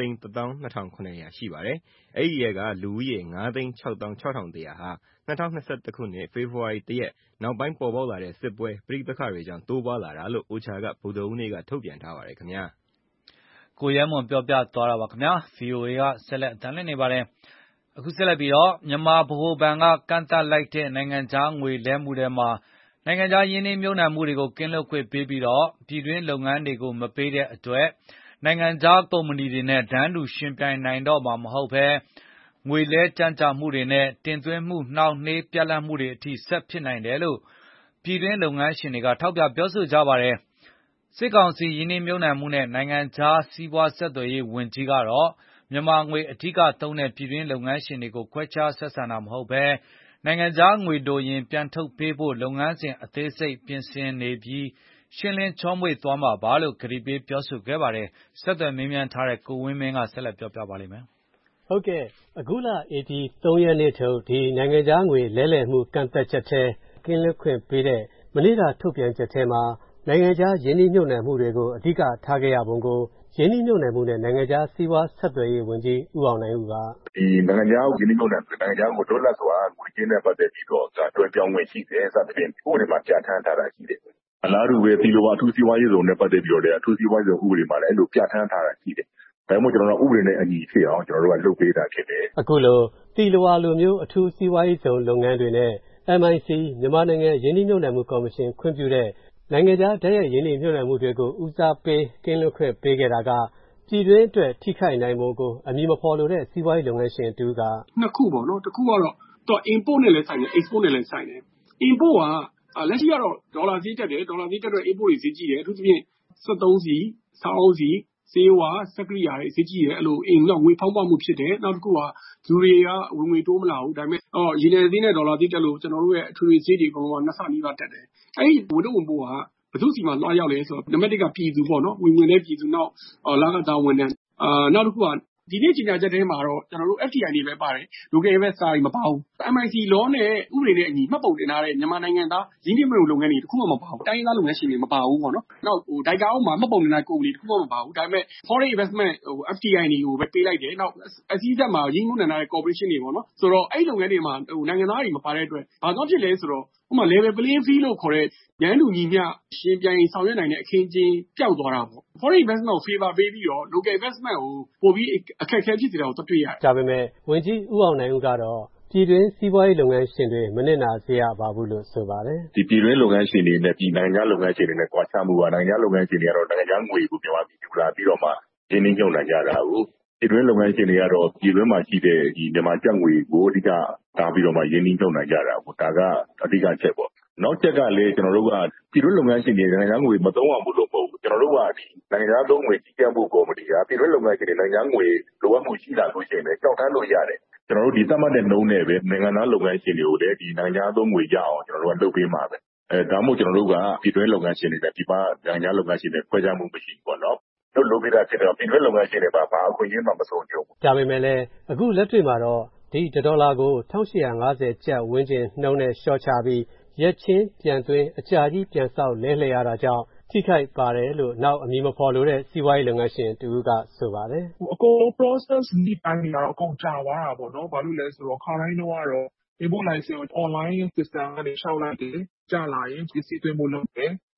9,12,700 ရှိပါတယ်။အဲဒီထဲကလူဦးရေ 5,661,100 ဟာ 2021 ခုနှစ် ဖေဖော်ဝါရီ 1 ရက်နောက်ပိုင်းပေါ်ပေါက်လာတဲ့စစ်ပွဲပဋိပက္ခတွေကြောင့်တိုးပွားလာတာလို့ OCHA ကဗုဒ္ဓဟူးနေ့ကထုတ်ပြန်ထားပါတယ်ခင်ဗျာ။ကိုရဲမွန်ပြောပြသွားတာပါခင်ဗျာ။ VOA ကဆက်လက်အသံလွှင့်နေပါတယ်။အခုဆက်လက်ပြီးမြန်မာဗဟိုဘဏ်ကကန့်သတ်လိုက်တဲ့နိုင်ငံခြားငွေလဲမှုထဲမှာနိုင်ငံခြားရင်းနှီးမြှုပ်နှံမှုတွေကိုကင်းလွတ်ခွင့်ပေးပြီးပြည်တွင်းလုပ်ငန်းတွေကိုမပေးတဲ့အတွက်နိုင်ငံခြားကုမ္ပဏီတွေနဲ့တန်းတူယှဉ်ပြိုင်နိုင်တော့မှာမဟုတ်ဘဲငွေလဲကြန့်ကြာမှုတွေနဲ့တင်သွင်းမှုနှောင့်နှေးပြတ်လတ်မှုတွေအထိဆက်ဖြစ်နိုင်တယ်လို့ပြည်တွင်းလုပ်ငန်းရှင်တွေကထောက်ပြပြောဆိုကြပါတယ်။စစ်ကောင်စီရင်းနှီးမြှုပ်နှံမှုနဲ့နိုင်ငံခြားစီးပွားဆက်သွယ်ရေးဝန်ကြီးကတော့မြန်မာငွေအဓိကသုံးတဲ့ပြည်တွင်းလုပ်ငန်းရှင်တွေကိုခွဲခြားဆက်ဆံတာမဟုတ်ဘဲနိုင်ငံခြားငွေတိုရင်ပြန်ထုတ်ပေးဖို့လုပ်ငန်းစဉ်အသေးစိတ်ပြင်ဆင်နေပြီးရှင်းလင်းချောမွေ့သွားမှာပါလို့ကတိပေးပြောဆိုခဲ့ပါတယ်။ဆက်သွယ်မေးမြန်းထားတဲ့ကိုဝင်းမင်းကဆက်လက်ပြောပြပါလိမ့်မယ်။ဟုတ်ကဲ့အခုလ 3 ရက်နေ့ထုတ်ဒီနိုင်ငံခြားငွေလဲလှယ်မှုကန့်သက်ချက်ထဲကင်းလွတ်ခွင့်ပေးတဲ့မနေ့ကထုတ်ပြန်ချက်ထဲမှာနိုင်ငံခြားယင်းနှိမ့်ညွှန်နှံမှုတွေကိုအဓိကထားခဲ့ရပုံကိုယင်းနှိမ့်ညွှန်နှံမှုနဲ့နိုင်ငံခြားစီးပွားဆက်သွယ်ရေးဝန်ကြီးဦးအောင်နိုင်ဦးကဒီနိုင်ငံခြားယင်းနှိမ့်ညွှန်နှံမှုနိုင်ငံခြားကိုလွတ်လပ်စွာငွေကြေးနဲ့ပတ်သက်ပြီးတော့တွဲပြောင်းခွင့်ရှိတယ်စသဖြင့်ဥပဒေမှာပြဋ္ဌာန်းထားတာရှိတယ်အလားတူပဲဒီလိုအထူးစီးပွားရေးဇုံနဲ့ပတ်သက်ပြီးတော့လည်းအထူးစီးပွားရေးဇုံဥပဒေမှာလည်းအဲ့လိုပြဋ္ဌာန်းထားတာရှိတယ်ဒါမှမဟုတ်ကျွန်တော်တို့ဥပဒေနဲ့အညီဖြစ်အောင်ကျွန်တော်တို့ကလုပ်ပေးတာဖြစ်တယ်အခုလိုတီလဝါလိုမျိုးအထူးစီးပွားရေးဇုံလုပ်ငန်းတွေနဲ့ MIC မြန်မာနိုင်ငံယင်းနှိမ့်ညွှန်နှံမှုကော်မရှင်ခွင့်ပြုတဲ့နိုင်ငံခြားတိုက်ရိုက်ယင်းနှိမ့်ညွှန်နှံမှုတွေကိုဦးစားပေးကင်းလွတ်ခွင့်ပေးခဲ့တာကပြည်တွင်းအတွက်ထိခိုက်နိုင်ပုံကိုအမည်မဖော်လိုတဲ့စီးပွားရေးလုပ်ငန်းရှင်တူကနှစ်ခုပေါ့နော်တစ်ခုကတော့သူက import နဲ့လည်းဆိုင်တယ် export နဲ့လည်းဆိုင်တယ် import ကလက်ရှိကတော့ဒေါ်လာဈေးတက်တယ်ဒေါ်လာဈေးတက်တော့ import တွေဈေးကြီးတယ်အထူးသဖြင့်73စီစောင်းစီဆေးဝါးစက်ကရိယာတွေဈေးကြီးတယ်အဲ့လိုအိမ်တော့ငွေဖောင်းပွားမှုဖြစ်တယ်နောက်တစ်ခုကလူတွေကဝင်ငွေတိုးမလာဘူးဒါပေမဲ့ရေနံဈေးနဲ့ဒေါ်လာဈေးတက်လို့ကျွန်တော်တို့ရဲ့အထွေထွေဈေးတွေအကုန်လုံးကနှစ်ဆနီးပါးတက်တယ်အဲ့ဒီဝန်ထုတ်ဝန်ပိုးကဘယ်သူစီမှာသွားရောက်လဲဆိုတော့နံပါတ်1ကပြည်သူပေါ့နော်ဝင်တဲ့ပြည်သူနောက်လကတာဝန်ထမ်းနောက်တစ်ခုကဒီနေ့ကြီးညာချက်ထဲမှာတော့ကျွန်တော်တို့ FDI တွေပဲပါတယ် local investor တွေမပါဘူး MIC law နဲ့ဥပဒေနဲ့အညီမှတ်ပုံတင်ထားတဲ့မြန်မာနိုင်ငံသားရင်းနှီးမြှုပ်နှံလုပ်ငန်းတွေတခုမှမပါဘူးတိုင်းရင်းသားလုပ်ငန်းရှင်တွေမပါဘူးပေါ့နော်နောက်ဒိုက်တာအောက်မှာမှတ်ပုံတင်ထားတဲ့ကုမ္ပဏီတခုမှမပါဘူးဒါပေမဲ့ foreign investment FDI တွေကိုပဲပေးလိုက်တယ်နောက်အစည်းအဝေးမှာရင်းနှီးမြှုပ်နှံထားတဲ့ corporation တွေပေါ့နော်ဆိုတော့အဲ့ဒီလုပ်ငန်းတွေမှာနိုင်ငံသားတွေမပါတဲ့အတွက်ဘာကြောင့်ဖြစ်လဲဆိုတော့ဥပမာ level playing field လို့ခေါ်တဲ့ရန်သူညီမျှရှင်ပြိုင်ဆောင်ရွက်နိုင်တဲ့အခင်းကျင်းပျောက်သွားတာပေါ့ foreign investment ကို favor ပေးပြီးတော့ local investment ကိုပိုပြီးအခက်အခဲဖြစ်စေတာကိုတွေ့ရတယ်ဒါပေမဲ့ဝန်ကြီးဦးအောင်နိုင်ဦးကတော့ပြည်တွင်းစီးပွားရေးလုပ်ငန်းရှင်တွေမနစ်နာစေရပါဘူးလို့ဆိုပါတယ်ဒီပြည်တွင်းလုပ်ငန်းရှင်တွေနဲ့ပြည်နိုင်ငံလုပ်ငန်းရှင်တွေနဲ့ကွာခြားမှုကနိုင်ငံလုပ်ငန်းရှင်တွေကတော့နိုင်ငံငွေကိုမြန်မာပြည်ယူလာပြီးတော့မှရင်းနှီးမြှုပ်နှံကြတာကိုပြည်တွင်းလုပ်ငန်းရှင်တွေကတော့ပြည်တွင်းမှာရှိတဲ့ဒီမြန်မာကျပ်ငွေကိုအဓိကထားပြီးတော့မှရင်းနှီးမြှုပ်နှံကြတာပေါ့ဒါကအဓိကချက်ပေါ့နောက်ချက်ကလည်းကျွန်တော်တို့ကပြည်တွင်းလုပ်ငန်းရှင်တွေနိုင်ငံငွေမသုံးအောင်မလုပ်ဘူးကျွန်တော်တို့ကဒီနိုင်ငံသားသုံးငွေကြီးကြပ်မှုကော်မတီကပြည်တွင်းလုပ်ငန်းရှင်တွေနိုင်ငံငွေလိုအပ်မှုရှိလာလို့ရှိရင်လည်းကြောက်တန်းလို့ရတယ်ကျွန်တော်တို့ဒီသတ်မှတ်တဲ့နှုန်းနဲ့ပဲနိုင်ငံသားလုပ်ငန်းရှင်တွေကိုလည်းဒီနိုင်ငံသုံးငွေရအောင်ကျွန်တော်တို့ကလုပ်ပေးမှာပဲဒါမှမဟုတ်ကျွန်တော်တို့ကပြည်တွင်းလုပ်ငန်းရှင်တွေနဲ့ဒီမှာနိုင်ငံလုပ်ငန်းရှင်တွေခွဲခြားမှုမရှိဘူးပေါ့နော်တို့လုပ်ပေးတာဖြစ်တော့ပြည်တွင်းလုပ်ငန်းရှင်တွေပါဘာအခွင့်အရေးမှမဆုံးကြုံဘူးဒါပေမဲ့လည်းအခုလက်တွေ့မှာတော့ဒီဒေါ်လာကို1850ကျပ်ဝန်းကျင်နှုန်းနဲ့ရှော့ချပြီးရက်ချင်းပြန်သွင်းအကြာကြီးပြန်ဆောက်လဲလှယ်ရတာကြောင့်ထိခိုက်ပါတယ်လို့နောက်အမည်မဖော်လိုတဲ့စီးပွားရေးလုပ်ငန်းရှင်တူကဆိုပါတယ်အကုန် process ဒီပိုင်းတွေကတော့အကုန်ကြာသွားတာပေါ့နော်ဘာလို့လဲဆိုတော့ခါတိုင်းတော့ကတော့ import license ကို online system ကနေရှောက်လိုက်တယ်ကြာလာရင်ပစ္စည်းသွင်းဖို့လုပ်တယ်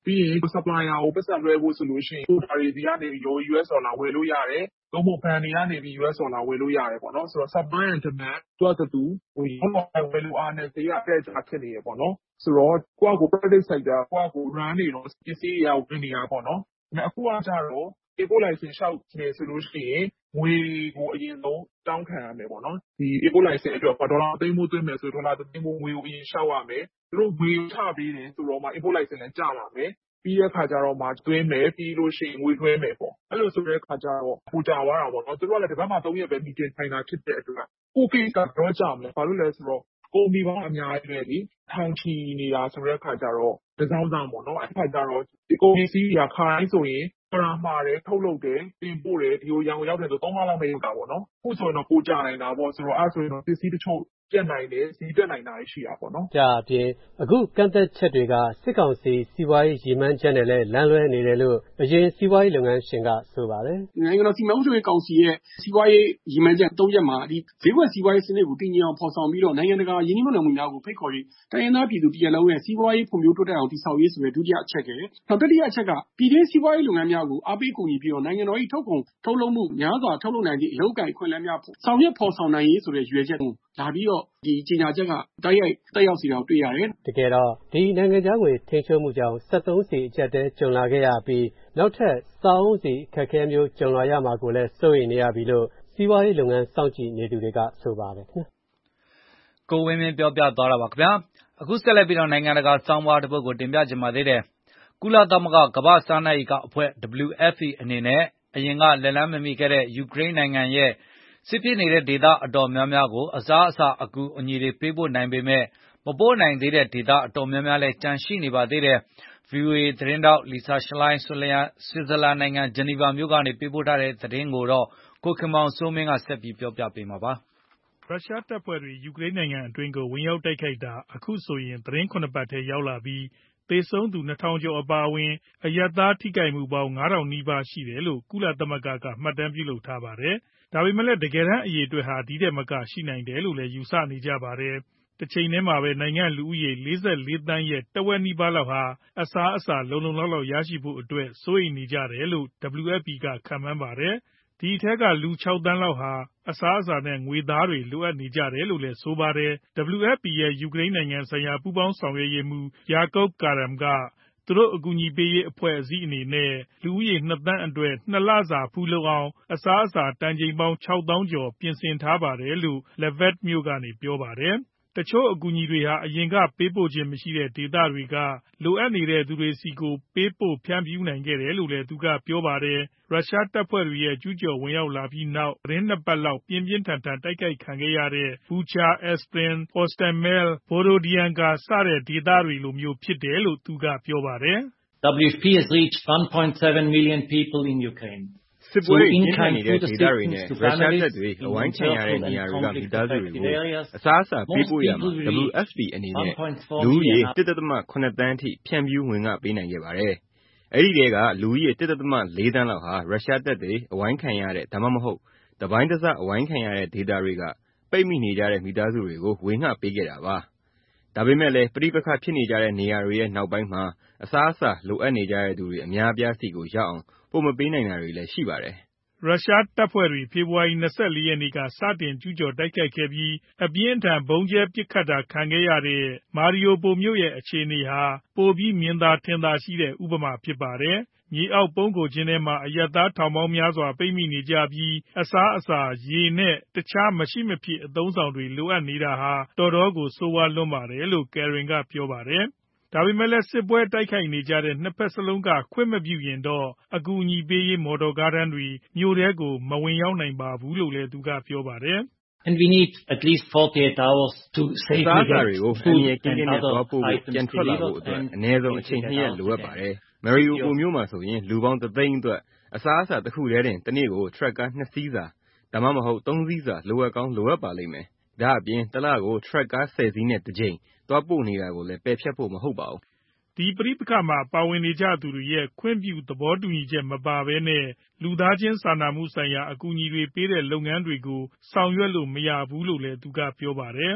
ပြီးရင် supplier ကိုပတ်စံလွှဲဖို့ဆိုလို့ရှိရင် quota တွေဒီကနေ US ဒေါ်လာဝယ်လို့ရတယ်။သို့မဟုတ်ဘဏ်တွေကနေပြီး US ဒေါ်လာဝယ်လို့ရတယ်ပေါ့နော်။ဆိုတော့ supply and demand သူ့ဝယ်လိုအားနဲ့ဈေးကအတက်အကျဖြစ်နေတယ်ပေါ့နော်။ဆိုတော့ကိုယ့်အကို private sector ကိုယ့်အကို run နေတော့ပစ္စည်းတွေကဝင်နေတာပေါ့နော်။အခုကကျတော့ import license လျှောက်မယ်ဆိုလို့ရှိရင်ငွေကိုအရင်ဆုံးတောင်းခံရမယ်ပေါ့နော်။ဒီ import license အတွက်ဒေါ်လာသိန်းမိုးသွင်းမယ်ဆိုဒေါ်လာသိန်းမိုးငွေကိုအရင်လျှောက်ရမယ်။သူတို့ငွေကိုချပေးတယ်ဆိုတော့မှ import license လည်းကျလာမယ်။ပြီးတဲ့အခါကျတော့မှသွင်းမယ်ပြီးလို့ရှိရင်ငွေလွှဲမယ်ပေါ့။အဲ့လိုဆိုတဲ့အခါကျတော့ပိုကြာသွားတာပေါ့နော်။သူတို့ကလည်းတစ်ပတ်မှ3ရက်ပဲ meeting ထိုင်တာဖြစ်တဲ့အတွက်ကိုယ့် case ကတော့ကြာမယ်။ဘာလို့လဲဆိုတော့ကုမ္ပဏီပေါင်းအများကြီးပဲလေထောင်ချီနေတာဆိုတဲ့အခါကျတော့တစောင်းပေါ့နော်။အဲ့ခါကျတော့ဒီကုန်ပစ္စည်းတွေကခါတိုင်းဆိုရင်မှာတယ်ထုတ်လုပ်တယ်တင်ပို့တယ်ဒီကိုရန်ကုန်ရောက်တယ်ဆို3လလောက်ပဲရောက်တာပေါ့နော်။အခုဆိုရင်တော့ပိုကြာနိုင်တာပေါ့ဆိုတော့အဲ့ဆိုရင်တော့ပစ္စည်းတချို့ပြတ်နိုင်တယ်ဈေးတက်နိုင်တာရှိတာပေါ့နော်။ဒါအပြင်အခုကန့်သက်ချက်တွေကစစ်ကောင်စီစီးပွားရေးရည်မှန်းချက်နဲ့လည်းလမ်းလွဲနေတယ်လို့အရင်စီးပွားရေးလုပ်ငန်းရှင်ကဆိုပါတယ်။နိုင်ငံတော်စီမံအုပ်ချုပ်ရေးကောင်စီရဲ့စီးပွားရေးရည်မှန်းချက်3ချက်မှာဒီဈေးကွက်စီးပွားရေးစနစ်ကိုတည်ငြိမ်အောင်ဖော်ဆောင်ပြီးတော့နိုင်ငံတကာယင်းနှိမ့်နှံမှုများကိုဖိတ်ခေါ်ပြီးတိုင်းရင်းသားပြည်သူပြည်လုံးရဲ့စီးပွားရေးဖွံ့ဖြိုးတိုးတက်အောင်တည်ဆောက်ရေးဆိုတဲ့ဒုတိယအချက်ကနောက်တတိယအချက်ကပြည်တွင်းစီးပွားရေးလုပ်ငန်းများကိုအားပေးကူညီပြီးတော့နိုင်ငံတော်၏ထုတ်ကုန်ထုတ်လုပ်မှုများစွာထုတ်လုပ်နိုင်သည့်အလုပ်အကိုင်အခွင့်အလမ်းများဆောင်ရွက်ဖော်ဆောင်နိုင်ရေးဆိုတဲ့ရည်ရွယ်ချက်ကိုလာပြီးတော့ဒီကြေညာချက်ကတိုက်ရိုက်တက်ရောက်စီတာတွေ့ရတယ်။တကယ်တော့ဒီနိုင်ငံခြားငွေထိန်းချုပ်မှုကြောင့်73စီအကျပ်တဲကြုံလာခဲ့ရပြီးနောက်ထပ်စာအုပ်စီအခက်အခဲမျိုးကြုံလာရမှာကိုလည်းစိုးရိမ်နေရပြီလို့စီးပွားရေးလုပ်ငန်းစောင့်ကြည့်နေသူတွေကဆိုပါတယ်ခင်ဗျ။ကိုဝင်းမင်းပြောပြသွားတာပါခင်ဗျာ။အခုဆက်လက်ပြီးတော့နိုင်ငံတကာစောင်းပွားတစ်ပုဒ်ကိုတင်ပြချင်ပါသေးတယ်။ကုလသမဂ္ဂကမ္ဘာ့စားနပ်ရိက္ခာအဖွဲ့ WFP အနေနဲ့အရင်ကလက်လန်းမမီခဲ့တဲ့ယူကရိန်းနိုင်ငံရဲ့စစ်ဖြစ်နေတဲ့ဒေသအတော်များများကိုအစားအစာအကူအညီတွေပေးပို့နိုင်ပေမဲ့မပို့နိုင်သေးတဲ့ဒေသအတော်များများလည်းကျန်ရှိနေပါသေးတယ်။ VOA သတင်းတောက် Lisa Schlein ဆွစ်ဇာလန်နိုင်ငံဂျနီဗာမြို့ကနေပေးပို့ထားတဲ့သတင်းကိုတော့ကိုခင်မောင်စိုးမင်းကဆက်ပြီးပြောပြပေးမှာပါ။ရုရှားတပ်ဖွဲ့တွေယူကရိန်းနိုင်ငံအတွင်းကိုဝင်ရောက်တိုက်ခိုက်တာအခုဆိုရင်သတင်း9ပတ်ထဲရောက်လာပြီးသေဆုံးသူ2000ကျော်အပါအဝင်အရပ်သားထိခိုက်မှုပေါင်း9000နီးပါးရှိတယ်လို့ကုလသမဂ္ဂကမှတ်တမ်းပြုလုပ်ထားပါတယ်။ဒါပေမဲ့လည်းတကယ်တမ်းအရေအတွက်ဟာဒီထက်မကရှိနိုင်တယ်လို့လည်းယူဆနေကြပါတယ်။တစ်ချိန်တည်းမှာပဲနိုင်ငံလူဦးရေ44သန်းရဲ့တဝက်နီးပါးလောက်ဟာအစားအစာလုံလုံလောက်လောက်ရရှိဖို့အတွက်စိုးရိမ်နေကြတယ်လို့ WFP ကခန့်မှန်းပါတယ်။ဒီအထက်ကလူ6သန်းလောက်ဟာအစားအစာနဲ့ငွေသားတွေလိုအပ်နေကြတယ်လို့လည်းဆိုပါတယ်။ WFP ရဲ့ယူကရိန်းနိုင်ငံဆိုင်ရာပူးပေါင်းဆောင်ရွက်ရေးမှူး Yakov Karam ကသူတို့အကူအညီပေးရေးအဖွဲ့အစည်းအနေနဲ့လူဦးရေ2သန်းအတွက်2လစာဖူလုံအောင်အစားအစာတန်ချိန်ပေါင်း6000ကျော်ပြင်ဆင်ထားပါတယ်လို့ Lviv မြို့ကနေပြောပါတယ်။တချို့အကူအညီတွေဟာအရင်ကပေးပို့ခြင်းမရှိတဲ့ဒေသတွေကလိုအပ်နေတဲ့သူတွေဆီကိုပေးပို့ဖြန့်ဖြူးနိုင်ခဲ့တယ်လို့လည်းသူကပြောပါတယ်။ရုရှားတပ်ဖွဲ့တွေရဲ့ကျူးကျော်ဝင်ရောက်လာပြီးနောက်သတင်း2ပတ်လောက်ပြင်းပြင်းထန်ထန်တိုက်ခိုက်ခံခဲ့ရတဲ့ Bucha, Irpin, Hostomel, Borodyanka စတဲ့ဒေသတွေလိုမျိုးဖြစ်တယ်လို့သူကပြောပါတယ်။ WFP has reached 1.7 million people in Ukraine. စစ်ပွဲပြင်းထန်နေတဲ့ဒေသတွေနဲ့ရုရှားတပ်တွေအဝိုင်းခံရတဲ့နေရာတွေကမိသားစုတွေကိုအစားအစာပေးပို့ရမှာ WFP အနေနဲ့လူဦးရေ 1.8 သန်းအထိဖြန့်ဖြူးဝင်ငှပေးနိုင်ခဲ့ပါတယ်။အဲဒီထဲကလူဦးရေ 1.4 သန်းလောက်ဟာရုရှားတပ်တွေအဝိုင်းခံရတဲ့ဒါမှမဟုတ်တပိုင်းတစအဝိုင်းခံရတဲ့ဒေသတွေကပိတ်မိနေကြတဲ့မိသားစုတွေကိုဝေငှပေးခဲ့တာပါ။ဒါပေမဲ့လည်းပဋိပက္ခဖြစ်နေကြတဲ့နေရာတွေရဲ့နောက်ပိုင်းမှာအစားအစာလိုအပ်နေကြတဲ့သူတွေအများအပြားစီကိုရောက်အောင်ပို့မပေးနိုင်တာတွေလည်းရှိပါတယ်။ရုရှားတပ်ဖွဲ့တွေဖေဖော်ဝါရီ24ရက်နေ့ကစတင်ကျူးကျော်တိုက်ခိုက်ခဲ့ပြီးအပြင်းအထန်ဗုံးကျဲပစ်ခတ်တာခံခဲ့ရတဲ့ Mariupol မြို့ရဲ့အခြေအနေဟာပိုပြီးမြင်သာထင်သာရှိတဲ့ဥပမာဖြစ်ပါတယ်။မြေအောက်ပုန်းခိုကျင်းထဲမှာအရပ်သားထောင်ပေါင်းများစွာပိတ်မိနေကြပြီးအစားအစာရေနဲ့တခြားမရှိမဖြစ်အသုံးဆောင်တွေလိုအပ်နေတာဟာတော်တော်ကိုဆိုးဝါးလွန်းပါတယ်လို့ Karen ကပြောပါတယ်။ဒါပေမဲ့လည်းစစ်ပွဲတိုက်ခိုက်နေကြတဲ့နှစ်ဖက်စလုံးကခွင့်မပြုရင်တော့အကူအညီပေးရေးမော်တော်ကားတန်းတွေမြို့ထဲကိုမဝင်ရောက်နိုင်ပါဘူးလို့လည်းသူကပြောပါတယ်။ And we need at least 48 hours to safely get တွေကိုအမြဲကင်းကင်းနဲ့သွားပို့ဖို့ပြန်ထွက်လာဖို့အတွက်အနည်းဆုံးအချိန်2ရက်လိုအပ်ပါတယ်။ Mariupol မြို့မှာဆိုရင်လူပေါင်း3သိန်းအတွက်အစားအစာတစ်ခုတည်းတင်တစ်နေ့ကိုထရက်ကား2စီးစာဒါမှမဟုတ်3စီးစာလိုအပ်ကောင်းလိုအပ်ပါလိမ့်မယ်။ဒါအပြင်တစ်လကိုထရက်ကား10စီးနဲ့တစ်ကြိမ်သွားပို့နေတာကိုလည်းပယ်ဖြတ်ဖို့မဟုတ်ပါဘူး။ဒီပဋိပက္ခမှာပါဝင်နေကြသူတွေရဲ့ခွင့်ပြုသဘောတူညီချက်မပါဘဲနဲ့လူသားချင်းစာနာမှုဆိုင်ရာအကူအညီတွေပေးတဲ့လုပ်ငန်းတွေကိုဆောင်ရွက်လို့မရဘူးလို့လည်းသူကပြောပါတယ်။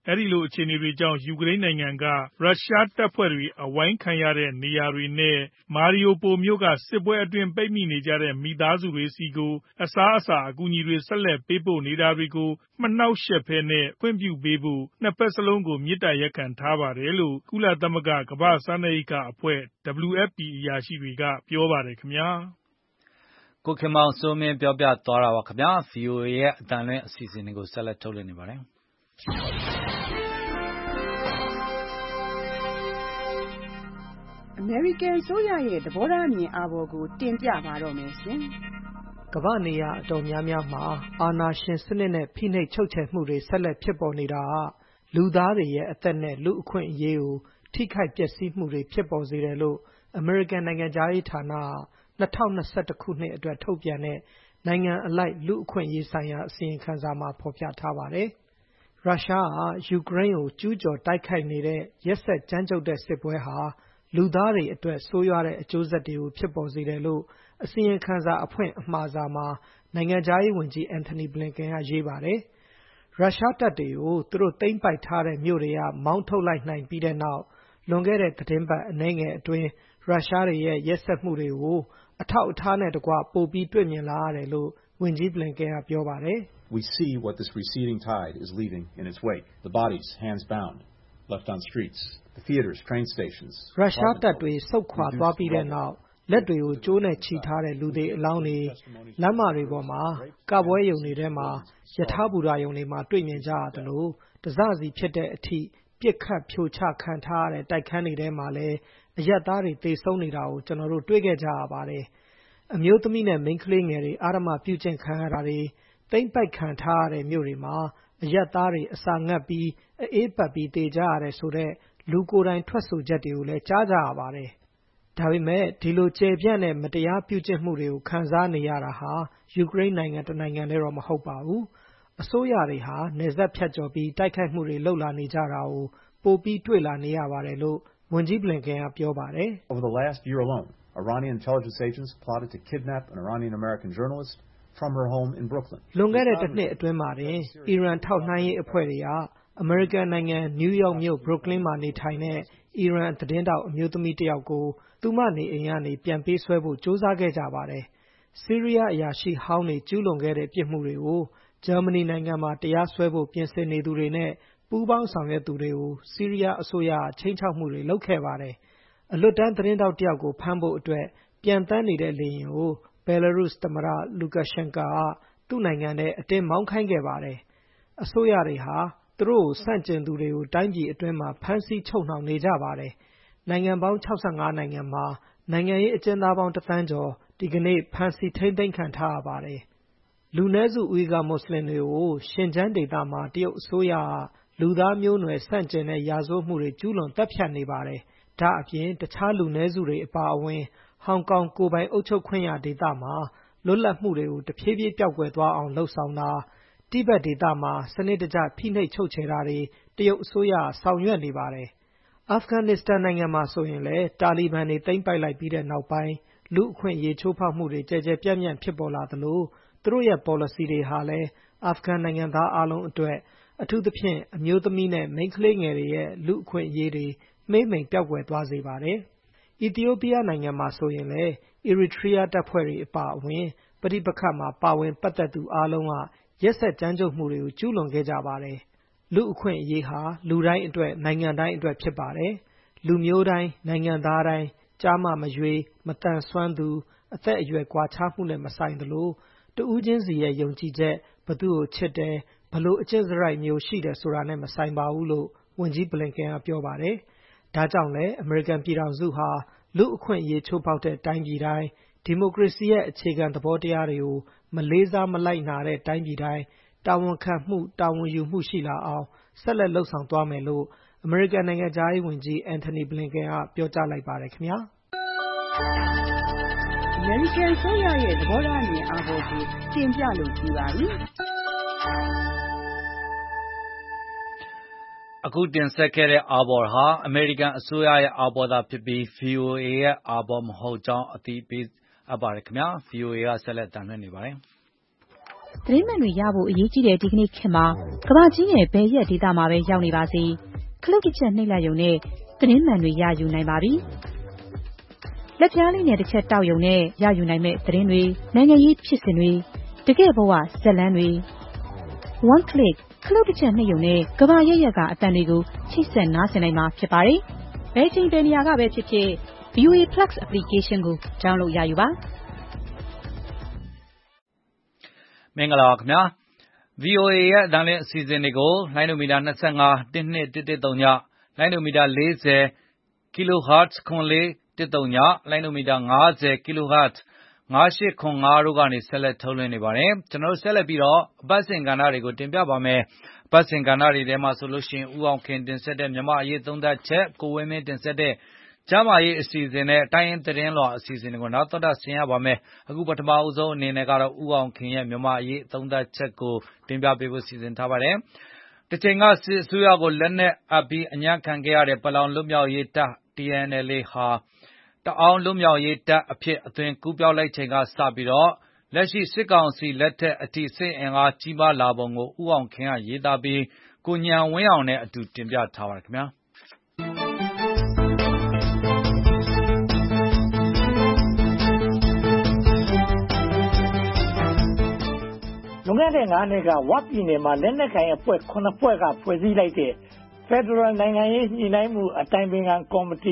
အဲဒီလိုအခြေအနေတွေကြောင့်ယူကရိန်းနိုင်ငံကရုရှားတပ်ဖွဲ့တွေအဝိုင်းခံရတဲ့နေရာတွေနဲ့မာရီယိုပိုမြို့ကစစ်ပွဲအတွင်းပိတ်မိနေကြတဲ့မိသားစုတွေစီကိုအစားအစာအကူအညီတွေဆက်လက်ပေးပို့နေတာတွေကိုမနှောင့်ယှက်ဘဲနဲ့ခွင့်ပြုပေးဖို့နှစ်ဖက်စလုံးကိုမေတ္တာရပ်ခံထားပါတယ်လို့ကုလသမဂ္ဂကမ္ဘာ့စားနပ်ရိက္ခာအဖွဲ့ WFP အရာရှိတွေကပြောပါတယ်ခင်ဗျာကိုခင်မောင်စိုးမင်းပြောပြသွားတာပါခင်ဗျာ VOA ရဲ့အတန်လွင့်အစီအစဉ်တွေကိုဆက်လက်ထုတ်လွှင့်နေပါတယ်အမေရိကန်ဆိုရရဲ့သဘောထားအမြင်အာဘော်ကိုတင်ပြပါတော့မယ်ရှင်ကမ္ဘာနေရာအတော်များများမှာအာဏာရှင်စနစ်နဲ့ဖိနှိပ်ချုပ်ချယ်မှုတွေဆက်လက်ဖြစ်ပေါ်နေတာလူသားတွေရဲ့အသက်နဲ့လူအခွင့်အရေးကိုထိခိုက်ပျက်စီးမှုတွေဖြစ်ပေါ်စေတယ်လို့အမေရိကန်နိုင်ငံသားရေးဌာန2021ခုနှစ်အတွက်ထုတ်ပြန်တဲ့နိုင်ငံအလိုက်လူအခွင့်အရေးဆိုင်ရာအစီရင်ခံစာမှာဖော်ပြထားပါတယ်။ရုရှားကယူကရိန်းကိုကျူးကျော်တိုက်ခိုက်နေတဲ့ရက်စက်ကြမ်းကြုတ်တဲ့စစ်ပွဲဟာလူသားတွေအတွက်ဆိုးရွားတဲ့အကျိုးဆက်တွေကိုဖြစ်ပေါ်စေတယ်လို့အစီရင်ခံစာအဖွင့်အမှာစာမှာနိုင်ငံခြားရေးဝန်ကြီးအန်ထိုနီဘလင်ကန်ကရေးပါတယ်။ရုရှားတပ်တွေကိုသူတို့သိမ်းပိုက်ထားတဲ့မြို့တွေကမောင်းထုတ်လိုက်နိုင်ပြီးတဲ့နောက်လွန်ခဲ့တဲ့သတင်းပတ်အနည်းငယ်အတွင်းရုရှားတွေရဲ့ရက်စက်မှုတွေကိုအထောက်အထားနဲ့တကွပိုပြီးတွေ့မြင်လာရတယ်လို့ဝန်ကြီးဘလင်ကန်ကပြောပါတယ်။ We see what this receding tide is leaving in its wake. The bodies, hands bound, left on streets, the theaters, train stations. ရုရှားတပ်တွေဆုတ်ခွာသွားပြီးတဲ့နောက်လက်တွေကိုကျိုးနဲ့ချီထားတဲ့လူတွေအလောင်းတွေလမ်းမတွေပေါ်မှာကပွဲရုံတွေထဲမှာယထာဘူရာရုံတွေမှာတွေ့မြင်ကြရတယ်လို့တစစီဖြစ်တဲ့အထိပြစ်ခတ်ဖြိုချခံထားရတဲ့တိုက်ခန်းတွေထဲမှာလည်းအရက်သားတွေသေဆုံးနေတာကိုကျွန်တော်တို့တွေ့ခဲ့ကြရပါတယ်။အမျိုးသမီးနဲ့မိန်းကလေးငယ်တွေအာရမပြုကျင့်ခံရတာတွေသိမ့်ပိုက်ခံထားရတဲ့မြို့တွေမှာအရက်သားတွေအစာငတ်ပြီးအေးပတ်ပြီးသေကြရတယ်ဆိုတဲ့လူကိုယ်တိုင်ထွက်ဆိုချက်တွေကိုလည်းကြားကြရပါတယ်။ဒါပေမဲ့ဒီလိုကျေပြန့်တဲ့မတရားပြုကျင့်မှုတွေကိုခံစားနေရတာဟာယူကရိန်းနိုင်ငံတနိုင်ငံတည်းတော့မဟုတ်ပါဘူး။အစိုးရတွေဟာနယ်စပ်ဖြတ်ကျော်ပြီးတိုက်ခိုက်မှုတွေလုပ်လာနေကြတာကိုပိုပြီးတွေ့လာနေရပါတယ်လို့ဝန်ကြီးဘလင်ကန်ကပြောပါတယ်။ Over the last year alone, Iranian intelligence agents plotted to kidnap an Iranian-American journalist from her home in Brooklyn. လွန်ခဲ့တဲ့တစ်နှစ်အတွင်းမှာတင်အီရန်ထောက်လှမ်းရေးအဖွဲ့တွေကအမေရိကန်နိုင်ငံနယူးယောက်မြို့ Brooklyn မှာနေထိုင်တဲ့အီရန်သတင်းတောက်အမျိုးသမီးတစ်ယောက်ကိုသူမနေအိမ်ကနေပြန်ပေးဆွဲဖို့ကြိုးစားခဲ့ကြပါတယ်။ဆီးရီးယားအရာရှိဟောင်းတွေကျူးလွန်ခဲ့တဲ့ပြစ်မှုတွေကိုဂျာမနီနိုင်ငံမှာတရားစွဲဖို့ပြင်ဆင်နေသူတွေနဲ့ပူးပေါင်းဆောင်ရွက်သူတွေကိုဆီးရီးယားအစိုးရကချိန်ချောက်မှုတွေလုပ်ခဲ့ပါတယ်။အလွတ်တန်းသတင်းတောက်တစ်ယောက်ကိုဖမ်းဖို့အတွက်ပြန်တန်းနေတဲ့လေယာဉ်ကိုဘယ်လာရုစ်သမ္မတလူကာရှန်ကာကသူ့နိုင်ငံထဲအတင်းမောင်းခိုင်းခဲ့ပါတယ်။အစိုးရတွေဟာသူတို့ကိုဆန့်ကျင်သူတွေကိုတိုင်းပြည်အတွင်းမှာဖမ်းဆီးချုပ်နှောင်နေကြပါတယ်။နိုင်ငံပေါင်း65နိုင်ငံမှာနိုင်ငံရေးအကျဉ်းသားပေါင်း1 သန်းကျော်ဒီကနေ့ဖမ်းဆီးထိန်းသိမ်းခံထားရပါတယ်။လူနည်းစုဦဂါမွတ်စလင်တွေကိုရှင်ကျန်းဒေသမှာတရုတ်အစိုးရကလူသားမျိုးနွယ်ဆန့်ကျင်တဲ့ရာဇဝတ်မှုတွေကျူးလွန်တပ်ဖြတ်နေပါတယ်။ဒါအပြင်တခြားလူနည်းစုတွေအပါအဝင်ဟောင်ကောင်ကိုယ်ပိုင်အုပ်ချုပ်ခွင့်ရဒေသမှာလွတ်လပ်မှုတွေကိုတဖြည်းဖြည်းပျောက်ကွယ်သွားအောင်လှုံ့ဆော်တာတိဘက်ဒေသမှာစနစ်တကျဖိနှိပ်ချုပ်ချယ်တာတွေတရုတ်အစိုးရဆောင်ရွက်နေပါတယ်။အာဖဂန်နစ္စတန်နိုင်ငံမှာဆိုရင်လည်းတာလီဘန်တွေသိမ်းပိုက်လိုက်ပြီးတဲ့နောက်ပိုင်းလူအခွင့်အရေးချိုးဖောက်မှုတွေကြဲကြဲပြန့်ပြန့်ဖြစ်ပေါ်လာသလိုသူတို့ရဲ့ policy တွေဟာလည်းအာဖဂန်နိုင်ငံသားအလုံးအတွက်အထူးသဖြင့်အမျိုးသမီးနဲ့မိန်းကလေးငယ်တွေရဲ့လူအခွင့်အရေးတွေမှိမ့်မိန်ပျောက်ကွယ်သွားစေပါတယ်။အီသီယိုးပီးယားနိုင်ငံမှာဆိုရင်လည်းအီရီထရီးယားတပ်ဖွဲ့တွေအပါအဝင်ပဋိပက္ခမှာပါဝင်ပတ်သက်သူအားလုံးကရက်စက်ကြမ်းကြုတ်မှုတွေကိုကျူးလွန်ခဲ့ကြပါတယ်။လူအခွင့်အရေးဟာလူတိုင်းအတွက်နိုင်ငံတိုင်းအတွက်ဖြစ်ပါတယ်။လူမျိုးတိုင်းနိုင်ငံသားတိုင်းကြားမမရွေးမတန်ဆွမ်းသူအသက်အရွယ်ကွာခြားမှုနဲ့မဆိုင်သလိုတဦးချင်းစီရဲ့ယုံကြည်ချက်ဘသူ့ကိုချစ်တယ်ဘလို့အကျင့်စရိုက်မျိုးရှိတယ်ဆိုတာနဲ့မဆိုင်ပါဘူးလို့ဝန်ကြီးဘလင်ကန်ကပြောပါတယ်။ဒါကြောင့်လည်းအမေရိကန်ပြည်ထောင်စုဟာလူအခွင့်အရေးချိုးဖောက်တဲ့တိုင်းပြည်တိုင်းဒီမိုကရေစီရဲ့အခြေခံသဘောတရားတွေကိုမလေးစားမလိုက်နာတဲ့တိုင်းပြည်တိုင်းတာဝန်ခံမှုတာဝန်ယူမှုရှိလာအောင်ဆက်လက်လှုပ်ဆောင်သွားမယ်လို့အမေရိကန်နိုင်ငံသားရေးဝန်ကြီးအန်ထိုနီဘလင်ကန်ကပြောကြားလိုက်ပါတယ်ခင်ဗျာ။အမေရိကန်ဆိုရရဲ့သဘောထားအမြင်အားပေါ်ကိုတင်ပြလို့ကြည့်ပါပြီ။အခုတင်ဆက်ခဲ့တဲ့အာဘော်ဟာအမေရိကန်အစိုးရရဲ့အာဘော်သာဖြစ်ပြီး VOA ရဲ့အာဘော်မဟုတ်ကြောင်းအသိပေးအပ်ပါတယ်ခင်ဗျာ VOA ကဆက်လက်တင်ပြနေပါတယ်။သတင်းမှန်တွေရဖို့အရေးကြီးတဲ့ဒီကနေ့ခေတ်မှာကမ္ဘာကြီးရဲ့ဘယ်ရက်ဒေသမှာပဲရောက်နေပါစေခလုတ်တစ်ချက်နှိပ်လိုက်ရုံနဲ့သတင်းမှန်တွေရယူနိုင်ပါပြီ။လက်ပြားလေးနဲ့တစ်ချက်တောက်ရုံနဲ့ရယူနိုင်မဲ့သတင်းတွေနိုင်ငံရေးဖြစ်စဉ်တွေတကယ့်ဘဝဇာတ်လမ်းတွေ one click ခလုတ်တစ်ချက်နှိပ်ရုံနဲ့ကမ္ဘာရဲ့ရက်ကအတန်တွေကိုချိတ်ဆက်နားဆင်နိုင်မှာဖြစ်ပါတယ်။ဘယ်ချိန်ဘယ်နေရာကပဲဖြစ်ဖြစ် VOA Plus application ကို download ရယူပါမင်္ဂလာပါခင်ဗျာ VOA ရဲ့အတန်းလင်းအစီအစဉ်တွေကိုလိုင်းနိုမီတာ25 1233ညလိုင်းနိုမီတာ40 kHz 9410ညလိုင်းနိုမီတာ50 kHz 9805တို့ကနေဆက်လက်ထုတ်လွှင့်နေပါတယ်ကျွန်တော်တို့ဆက်လက်ပြီးတော့အပတ်စဉ်ကဏ္ဍတွေကိုတင်ပြပါမယ်အပတ်စဉ်ကဏ္ဍတွေထဲမှာဆိုလို့ရှိရင်ဦးအောင်ခင်တင်ဆက်တဲ့မြန်မာအရေးသုံးသပ်ချက်ကိုဝင်းမင်းတင်ဆက်တဲ့ကျမရေးအစီအစဉ်နဲ့တိုင်းရင်းသတင်းလွှာအစီအစဉ်တွေကိုနောက်တော့ဆင်ရပါမယ်အခုပထမအဆုံးအနေနဲ့ကတော့ဦးအောင်ခင်ရဲ့မြန်မာအရေးသုံးသပ်ချက်ကိုတင်ပြပေးဖို့စီစဉ်ထားပါတယ်တစ်ချိန်ကစစ်အစိုးရကိုလက်နက်အပ်ပြီးအညံ့ခံခဲ့ရတဲ့ပလောင်လွတ်မြောက်ရေးတပ် TNLA ဟာတအောင်းလွတ်မြောက်ရေးတပ်အဖြစ်အသွင်ကူးပြောင်းလိုက်ချိန်ကစပြီးတော့လက်ရှိစစ်ကောင်စီလက်ထက်အထိစစ်အင်အားကြီးမားလာပုံကိုဦးအောင်ခင်ကရေးသားပြီးကိုညံဝင်းအောင်နဲ့အတူတင်ပြထားပါတယ်ခင်ဗျာလွန်ခဲ့တဲ့9နှစ်ကဝပြည်နယ်မှာလက်နက်ကိုင်အဖွဲ့9ဖွဲ့ကဖွဲ့စည်းလိုက်တဲ့ Federal နိုင်ငံရေးညှိနှိုင်းမှုအတိုင်ပင်ခံကော်မတီ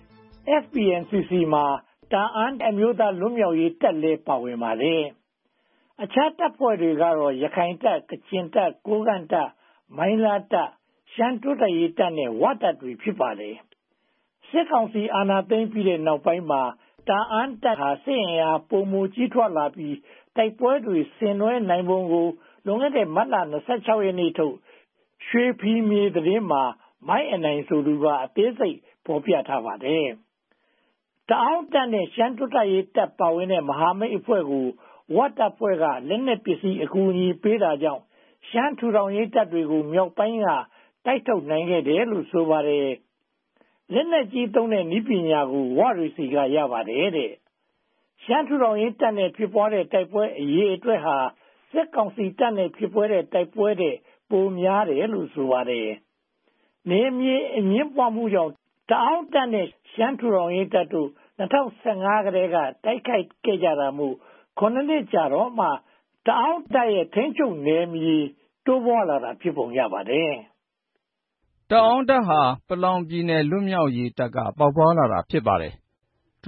FPNCC မှာတာအန်းအမျိုးသားလွတ်မြောက်ရေးတပ်လည်းပါဝင်ပါတယ်။အခြားတပ်ဖွဲ့တွေကတော့ရခိုင်တပ်၊ကချင်တပ်၊ကိုးကန့်တပ်၊မိုင်းလားတပ်၊ရှမ်းတိုးတက်ရေးတပ်နဲ့ဝတပ်တွေဖြစ်ပါတယ်။စစ်ကောင်စီအာဏာသိမ်းပြီးတဲ့နောက်ပိုင်းမှာတာအန်းတပ်ဟာစစ်အင်အားပိုမိုကြီးထွားလာပြီးတိုက်ပွဲတွေဆင်နွှဲနိုင်ပုံကိုလွန်ခဲ့တဲ့မတ်လ26ရက်နေ့ထုတ်ရွှေဖီမြေသတင်းမှာမိုင်းအနိုင်ဆိုသူကအသေးစိတ်ဖော်ပြထားပါတယ်။တအောင်းတပ်နဲ့ရှမ်းတိုးတက်ရေးတပ်ပါဝင်တဲ့မဟာမိတ်အဖွဲ့ကိုဝတပ်ဖွဲ့ကလက်နက်ပစ္စည်းအကူအညီပေးတာကြောင့်ရှမ်းထူထောင်ရေးတပ်တွေကိုမြောက်ပိုင်းကတိုက်ထုတ်နိုင်ခဲ့တယ်လို့ဆိုပါတယ်။လက်နက်ကြီးသုံးတဲ့နည်းပညာကိုဝရီစီကရပါတယ်တဲ့။ရှမ်းထူထောင်ရေးတပ်နဲ့ဖြစ်ပွားတဲ့တိုက်ပွဲအရေးအတွက်ဟာစစ်ကောင်စီတပ်နဲ့ဖြစ်ပွားတဲ့တိုက်ပွဲတဲ့ပိုများတယ်လို့ဆိုပါတယ်။နေမြေအငင်းပွားမှုကြောင့်တအောင်းတပ်နဲ့ရှမ်းထူထောင်ရေးတပ်တို့2015ကတည်းကတိုက်ခိုက်ခဲ့ကြတာမို့9နှစ်ကြာတော့မှတအောင်းတပ်ရဲ့ထိန်းချုပ်နယ်မြေတိုးပွားလာတာဖြစ်ပုံရပါတယ်။တအောင်းတပ်ဟာပလောင်ပြည်နယ်လွတ်မြောက်ရေးတပ်ကပေါက်ဖွားလာတာဖြစ်ပါတယ်။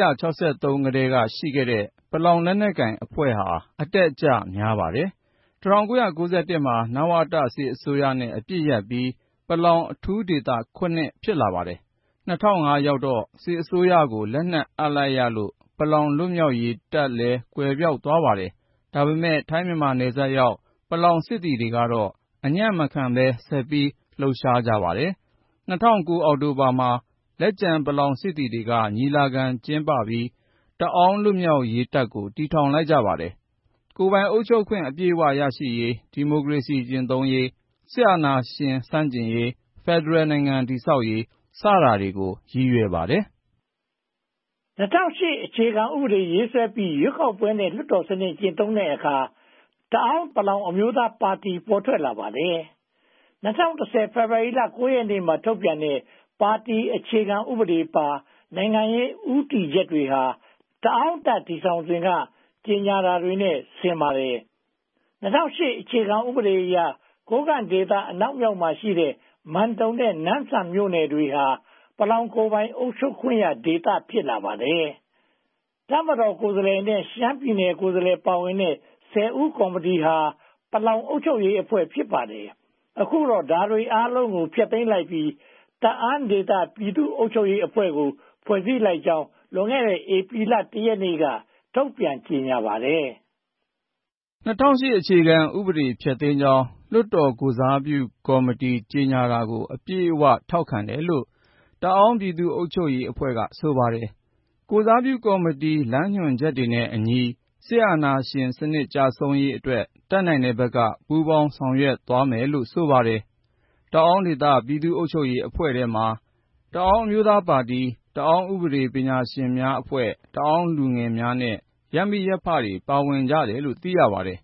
1963ကတည်းကရှိခဲ့တဲ့ပလောင်လက်နက်ကိုင်အဖွဲ့ဟာအတက်အကျများပါတယ်။1991မှာနဝတစစ်အစိုးရနဲ့အပြစ်ရပ်ပြီးပလောင်အထူးဒေသ9ဖြစ်လာပါတယ်။2005ရောက်တော့စစ်အစိုးရကိုလက်နက်အပ်လိုက်ရလို့ပလောင်လွတ်မြောက်ရေးတပ်လည်းကွယ်ပြောက်သွားပါတယ်။ဒါပေမဲ့ထိုင်းမြန်မာနယ်စပ်ရောက်ပလောင်စစ်သည်တွေကတော့အညံ့မခံဘဲဆက်ပြီးလှုပ်ရှားကြပါတယ်။2009အောက်တိုဘာမှာလက်ကျန်ပလောင်စစ်သည်တွေကညီလာခံကျင်းပပြီးတအောင်းလွတ်မြောက်ရေးတပ်ကိုတည်ထောင်လိုက်ကြပါတယ်။ကိုယ်ပိုင်အုပ်ချုပ်ခွင့်အပြည့်အဝရရှိရေးဒီမိုကရေစီကျင့်သုံးရေးစစ်အာဏာရှင်ဆန့်ကျင်ရေးဖက်ဒရယ်နိုင်ငံတည်ဆောက်ရေးစတာတွေကိုရည်ရွယ်ပါတယ်။2008အခြေခံဥပဒေရေးဆွဲပြီးရွေးကောက်ပွဲနဲ့လွှတ်တော်စနစ်ကျင့်သုံးတဲ့အခါတအောင်းပလောင်အမျိုးသားပါတီပေါ်ထွက်လာပါတယ်။2010ဖေဖော်ဝါရီလ9ရက်နေ့မှာထုတ်ပြန်တဲ့ပါတီအခြေခံဥပဒေပါနိုင်ငံရေးဦးတည်ချက်တွေဟာတအောင်းတပ်တည်ဆောင်စဉ်ကကြေညာတာတွေနဲ့ဆင်ပါတယ်။2008အခြေခံဥပဒေအရကိုးကန့်ဒေသအနောက်မြောက်မှာရှိတဲ့မန်တုံနဲ့နန်းဆန်မြို့နယ်တွေဟာပလောင်ကိုယ်ပိုင်အုပ်ချုပ်ခွင့်ရဒေသဖြစ်လာပါတယ်။တပ်မတော်ကိုယ်စားလှယ်နဲ့ရှမ်းပြည်နယ်ကိုယ်စားလှယ်ပါဝင်တဲ့10ဦးကော်မတီဟာပလောင်အုပ်ချုပ်ရေးအဖွဲ့ဖြစ်ပါတယ်။အခုတော့ဒါတွေအားလုံးကိုဖျက်သိမ်းလိုက်ပြီးတအန်းဒေသပြည်သူ့အုပ်ချုပ်ရေးအဖွဲ့ကိုဖွဲ့စည်းလိုက်ကြောင်းလွန်ခဲ့တဲ့ဧပြီလ1ရက်နေ့ကထုတ်ပြန်ကြေညာပါတယ်။2008အခြေခံဥပဒေဖျက်သိမ်းကြောင်းလွှတ်တော်ကိုယ်စားပြုကော်မတီကြေညာတာကိုအပြည့်အဝထောက်ခံတယ်လို့တအောင်းပြည်သူ့အုပ်ချုပ်ရေးအဖွဲ့ကဆိုပါတယ်။ကိုယ်စားပြုကော်မတီလမ်းညွှန်ချက်တွေနဲ့အညီစစ်အာဏာရှင်စနစ်ကျဆုံးရေးအတွက်တတ်နိုင်တဲ့ဘက်ကပူးပေါင်းဆောင်ရွက်သွားမယ်လို့ဆိုပါတယ်။တအောင်းဒေသပြည်သူ့အုပ်ချုပ်ရေးအဖွဲ့ထဲမှာတအောင်းအမျိုးသားပါတီတအောင်းဥပဒေပညာရှင်များအဖွဲ့တအောင်းလူငယ်များနဲ့ရပ်မိရပ်ဖတွေပါဝင်ကြတယ်လို့သိရပါတယ်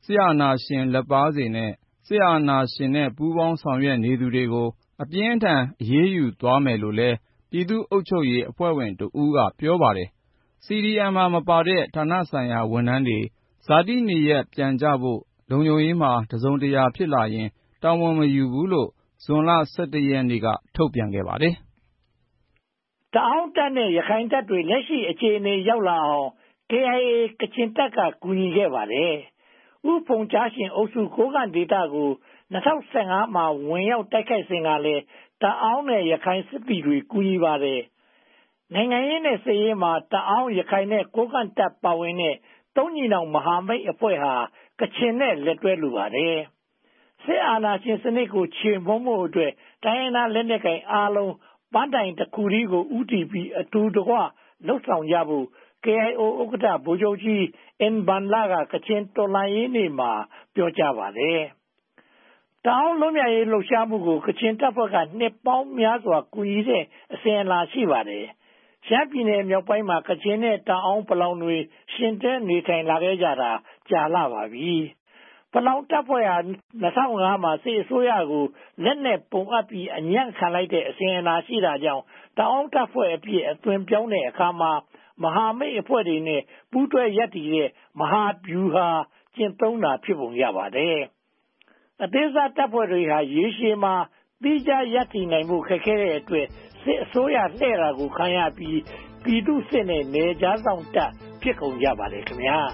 စစ်အာဏာရှင်လက်ပါးစေနဲ့စစ်အာဏာရှင်နဲ့ပူးပေါင်းဆောင်ရွက်နေသူတွေကိုအပြင်းထန်အရေးယူသွားမယ်လို့လည်းပြည်သူ့အုပ်ချုပ်ရေးအဖွဲ့ဝင်တဦးကပြောပါတယ်။ CDM မှာမပါတဲ့ဌာနဆိုင်ရာဝန်ထမ်းတွေဇာတိနေရပ်ပြန်ကြဖို့လုံခြုံရေးမှာတစုံတရာဖြစ်လာရင်တာဝန်မယူဘူးလို့ဇွန်လ 17 ရက်နေ့ကထုတ်ပြန်ခဲ့ပါတယ်။တအောင်းတပ်နဲ့ရခိုင်တပ်တွေလက်ရှိအခြေအနေရောက်လာအောင် KIA ကချင်တပ်ကကူညီခဲ့ပါတယ်။ဦးဖုန်ကြားရှင်အုပ်စုကိုးကန့်ဒေသကို2015မှာဝင်ရောက်တိုက်ခိုက်စဉ်ကလည်းတအောင်းနဲ့ရခိုင်စစ်သည်တွေကူညီပါတယ်။နိုင်ငံရေးနဲ့စစ်ရေးမှာတအောင်းရခိုင်နဲ့ကိုးကန့်တပ်ပါဝင်တဲ့သုံးညီနောင်မဟာမိတ်အဖွဲ့ဟာကချင်နဲ့လက်တွဲလိုပါတယ်။စစ်အာဏာရှင်စနစ်ကိုချေမှုန်းမှုအတွက်တိုင်းရင်းသားလက်နက်ကိုင်အားလုံးပန်းတိုင်တစ်ခုတည်းကိုဦးတည်ပြီးအတူတကွလှုပ်ဆောင်ကြဖို့ KIO ဥက္ကဋ္ဌဗိုလ်ချုပ်ကြီးအင်ဘန်လကကချင်တော်လှန်ရေးနေ့မှာပြောကြားပါတယ်။တအောင်းလွတ်မြောက်ရေးလှုပ်ရှားမှုကိုကချင်တပ်ဖွဲ့ကနှစ်ပေါင်းများစွာကူညီတဲ့အစဉ်အလာရှိပါတယ်။ရှမ်းပြည်နယ်မြောက်ပိုင်းမှာကချင်နဲ့တအောင်းပလောင်တွေရှင်သန်နေထိုင်လာခဲ့ကြတာကြာလာပါပြီ။ပလောင်တပ်ဖွဲ့ဟာ2005မှာစစ်အစိုးရကိုလက်နက်ပုံအပ်ပြီးအညံ့ခံလိုက်တဲ့အစဉ်အလာရှိတာကြောင့်တအောင်းတပ်ဖွဲ့အဖြစ်အသွင်ပြောင်းတဲ့အခါမှာမဟာမိတ်အဖွဲ့တွေနဲ့ပူးတွဲရပ်တည်တဲ့မဟာဗျူဟာကျင့်သုံးတာဖြစ်ပုံရပါတယ်။အသေးစားတပ်ဖွဲ့တွေဟာရေရှည်မှာပြီးကြရပ်တည်နိုင်မှုခက်ခဲတဲ့အတွက်စစ်အစိုးရလှည့်တာကိုခံရပြီးပြည်သူစစ်နဲ့နယ်ခြားစောင့်တပ်ဖြစ်ကုန်ကြပါတယ်ခင်ဗျာ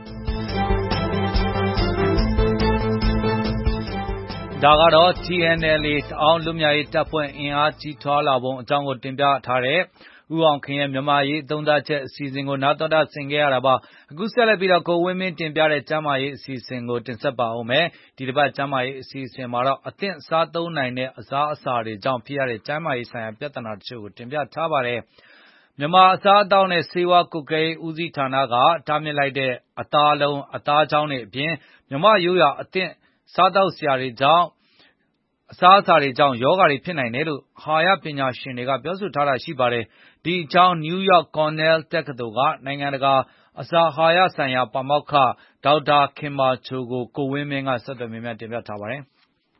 ဒါကတော့ TNLA တအောင်းလွတ်မြောက်ရေးတပ်ဖွဲ့အင်အားကြီးထွားလာပုံအကြောင်းကိုတင်ပြထားတဲ့ဦးအောင်ခင်ရဲ့မြန်မာရေးသုံးသပ်ချက်အစီအစဉ်ကိုနားတော်တာဆင်ခဲ့ရတာပါအခုဆက်လက်ပြီးတော့ကိုဝင်းမင်းတင်ပြတဲ့ကျမ်းမာရေးအစီအစဉ်ကိုတင်ဆက်ပါဦးမယ်ဒီတစ်ပတ်ကျမ်းမာရေးအစီအစဉ်မှာတော့အသင့်စားသုံးနိုင်တဲ့အစားအစာတွေကြောင့်ဖြစ်ရတဲ့ကျမ်းမာရေးဆိုင်ရာပြဿနာတချို့ကိုတင်ပြထားပါတယ်မြန်မာအစားအသောက်နဲ့ဆေးဝါးကုတ်ကဲဦးစီးဌာနကတားမြစ်လိုက်တဲ့အသားလုံးအသားချောင်းတွေအပြင်မြန်မာရိုးရာအသင့်စားသောက်စရာတွေကြောင့်အစားအစာတွေကြောင့်ယောဂါတွေဖြစ်နိုင်တယ်လို့အာဟာရပညာရှင်တွေကပြောဆိုထားတာရှိပါတယ်။ဒီအကြောင်း New York Cornell တက္ကသိုလ်ကနိုင်ငံတကာအစာအာဟာရဆိုင်ရာပါမောက္ခဒေါက်တာခင်မာချိုကိုဝင်းမင်းကဆက်သွယ်မေးမြန်းတင်ပြထားပါတယ်။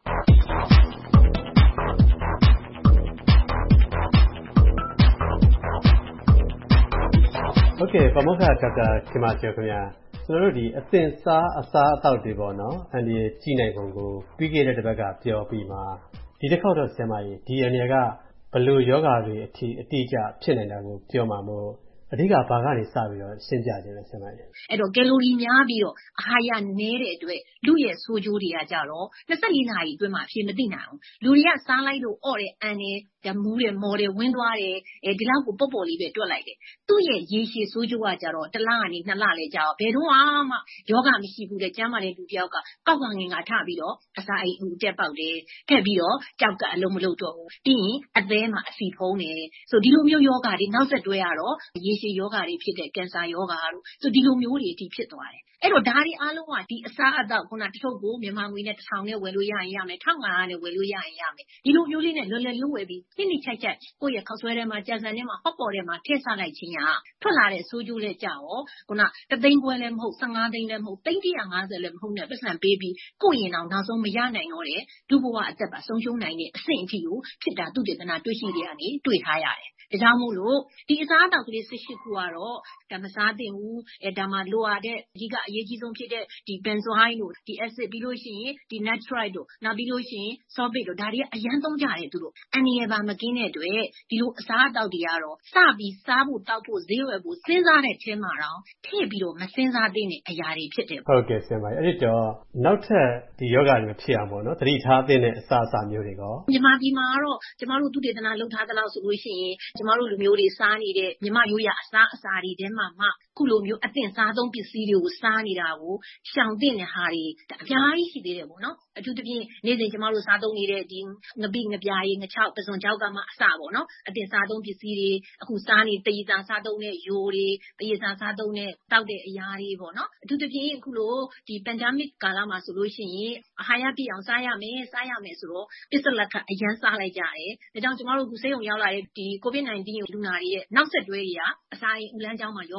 Okay ပါမောက္ခဒေါက်တာခင်မာချိုခင်ဗျာကျွန်တော်တို့ဒီအသင်စားအစားအသောက်တွေပေါ့နော်အန်ဒီကြီးနိုင်ပုံကိုပြီးခဲ့တဲ့တစ်ပတ်ကပြောပြီးမှဒီတစ်ခေါက်တော့ဆရာမကြီးဒီအနေကဘလို့ယောဂါတွေအထိအတိအကျဖြစ်နေတာကိုပြောမှာမို့အဓိကဘာကနေစပြီးတော့ရှင်းပြခြင်းလဲဆရာမကြီးအဲ့တော့ကယ်လိုရီများပြီးတော့အာဟာရနည်းတဲ့အတွက်လူရဲ့ဆိုးကျိုးတွေကကြတော့24နာရီအတွင်းမှာအဖြစ်မသိနိုင်ဘူးလူတွေကစားလိုက်လို့အော့တယ်အန်တယ်ဓမူးတယ်မော်တယ်ဝင်းသွားတယ်ဒီလောက်ကိုပေါ့ပေါ့လေးပဲတွက်လိုက်တယ်သူ့ရဲ့ရေရှည်ဆိုးကျိုးကကြတော့တစ်လကနေ2လလဲကြာတော့ဘယ်တော့မှယောဂမရှိဘူးတဲ့ကျမ်းမာတဲ့လူတယောက်ကကောက်ကငင်ကထပြီးတော့အစာအိမ်ဦးတက်ပေါက်တယ်ထက်ပြီးတော့ကြောက်ကအလုံးမလုပ်တော့ဘူးပြီးရင်အသေးမှာအစီဖုံးတယ်ဆိုဒီလိုမျိုးယောဂတွေနောက်ဆက်တွဲရတော့ရေရှည်ယောဂတွေဖြစ်တဲ့ကင်ဆာယောဂါတို့ဆိုဒီလိုမျိုးတွေအထိဖြစ်သွားတယ်အဲ့တော့ဒါတွေအားလုံးကဒီအစားအသောက်ခုနတစ်ထုပ်ကိုမြန်မာငွေနဲ့1000နဲ့ဝယ်လို့ရရင်ရမယ်1500နဲ့ဝယ်လို့ရရင်ရမယ်ဒီလိုမျိုးလေးနဲ့လွယ်လွယ်လေးဝယ်ပြီးနှိမ့်နှိမ့်ချိုက်ချိုက်ကိုယ့်ရဲ့ခောက်ဆွဲထဲမှာကြံစံထဲမှာဟော့ပေါ်ထဲမှာထည့်ဆလိုက်ခြင်းကထွက်လာတဲ့ဆိုးကျိုးလေးကြောက်ရောခုန3သိန်းခွဲလည်းမဟုတ်15သိန်းလည်းမဟုတ်350လည်းမဟုတ်နဲ့ပတ်စံပေးပြီးကိုယ့်ရင်အောင်နောက်ဆုံးမရနိုင်တော့တဲ့ဒုဘဝအသက်ပါဆုံးရှုံးနိုင်တဲ့အဆင့်အထိကိုဖြစ်တာသုတေသနတွေ့ရှိတဲ့ကနေတွေ့ထားရတယ်ဒါကြောင့်မို့လို့ဒီအစားအသောက်ကလေး18ခုကတော့ဒါမစားသင့်ဘူးဒါမှလိုအပ်တဲ့အဓိကအရေးကြီးဆုံးဖြစ်တဲ့ဒီ benzoyl တို့ဒီ acid ပြီးလို့ရှိရင်ဒီ nitrite တို့နောက်ပြီးလို့ရှိရင် sorbate တို့ဒါတွေကအရန်သုံးကြတယ်သူတို့အန်နီရပါမကင်းတဲ့အတွက်ဒီလိုအစားအသောက်တွေကတော့စပြီးစားဖို့တောက်ဖို့ဈေးဝယ်ဖို့စဉ်းစားတဲ့ထဲမှာတော့ထည့်ပြီးတော့မစဉ်းစားသင့်တဲ့အရာတွေဖြစ်တယ်ဟုတ်ကဲ့ဆရာမအဲ့ဒီတော့နောက်ထပ်ဒီယောဂတွေဖြစ်အောင်ပေါ့နော်သတိထားသင့်တဲ့အစားအစာမျိုးတွေကောမြန်မာပြည်မှာကတော့ကျမတို့သုတေသနလုပ်ထားသလောက်ဆိုလို့ရှိရင်ကျမတို့လူမျိုးတွေစားနေတဲ့မြန်မာရိုးရာအစားအစာတွေထဲမှာမှခုလိုမျိုးအသင့်စားသုံးပစ္စည်းတွေကိုစားနေတာကိုရှောင်သင့်တဲ့ဟာတွေအများကြီးရှိသေးတယ်ပေါ့နော်အထူးသဖြင့်နေ့စဉ်ကျမတို့စားသုံးနေတဲ့ဒီငပိငပြာရည်ငချောက်ပစွန်ချောက်ကမှအစပေါ့နော်အသင့်စားသုံးပစ္စည်းတွေအခုစားနေတည်စာစားသုံးတဲ့ယိုတွေတည်စာစားသုံးတဲ့တောက်တဲ့အရာတွေပေါ့နော်အထူးသဖြင့်အခုလိုဒီ pandemic ကာလမှာဆိုလို့ရှိရင်အာဟာရပြည့်အောင်စားရမယ်ဆိုတော့ပစ္စလက်ခအရန်စားလိုက်ကြတယ်ဒါကြောင့်ကျမတို့အခုဆေးရုံရောက်လာတဲ့ဒီ COVID-19 လူနာတွေရဲ့နောက်ဆက်တွဲတွေကအစာအိမ်ဦးလမ်းကြောင်းမှာယောဂတွေဖြစ်သွား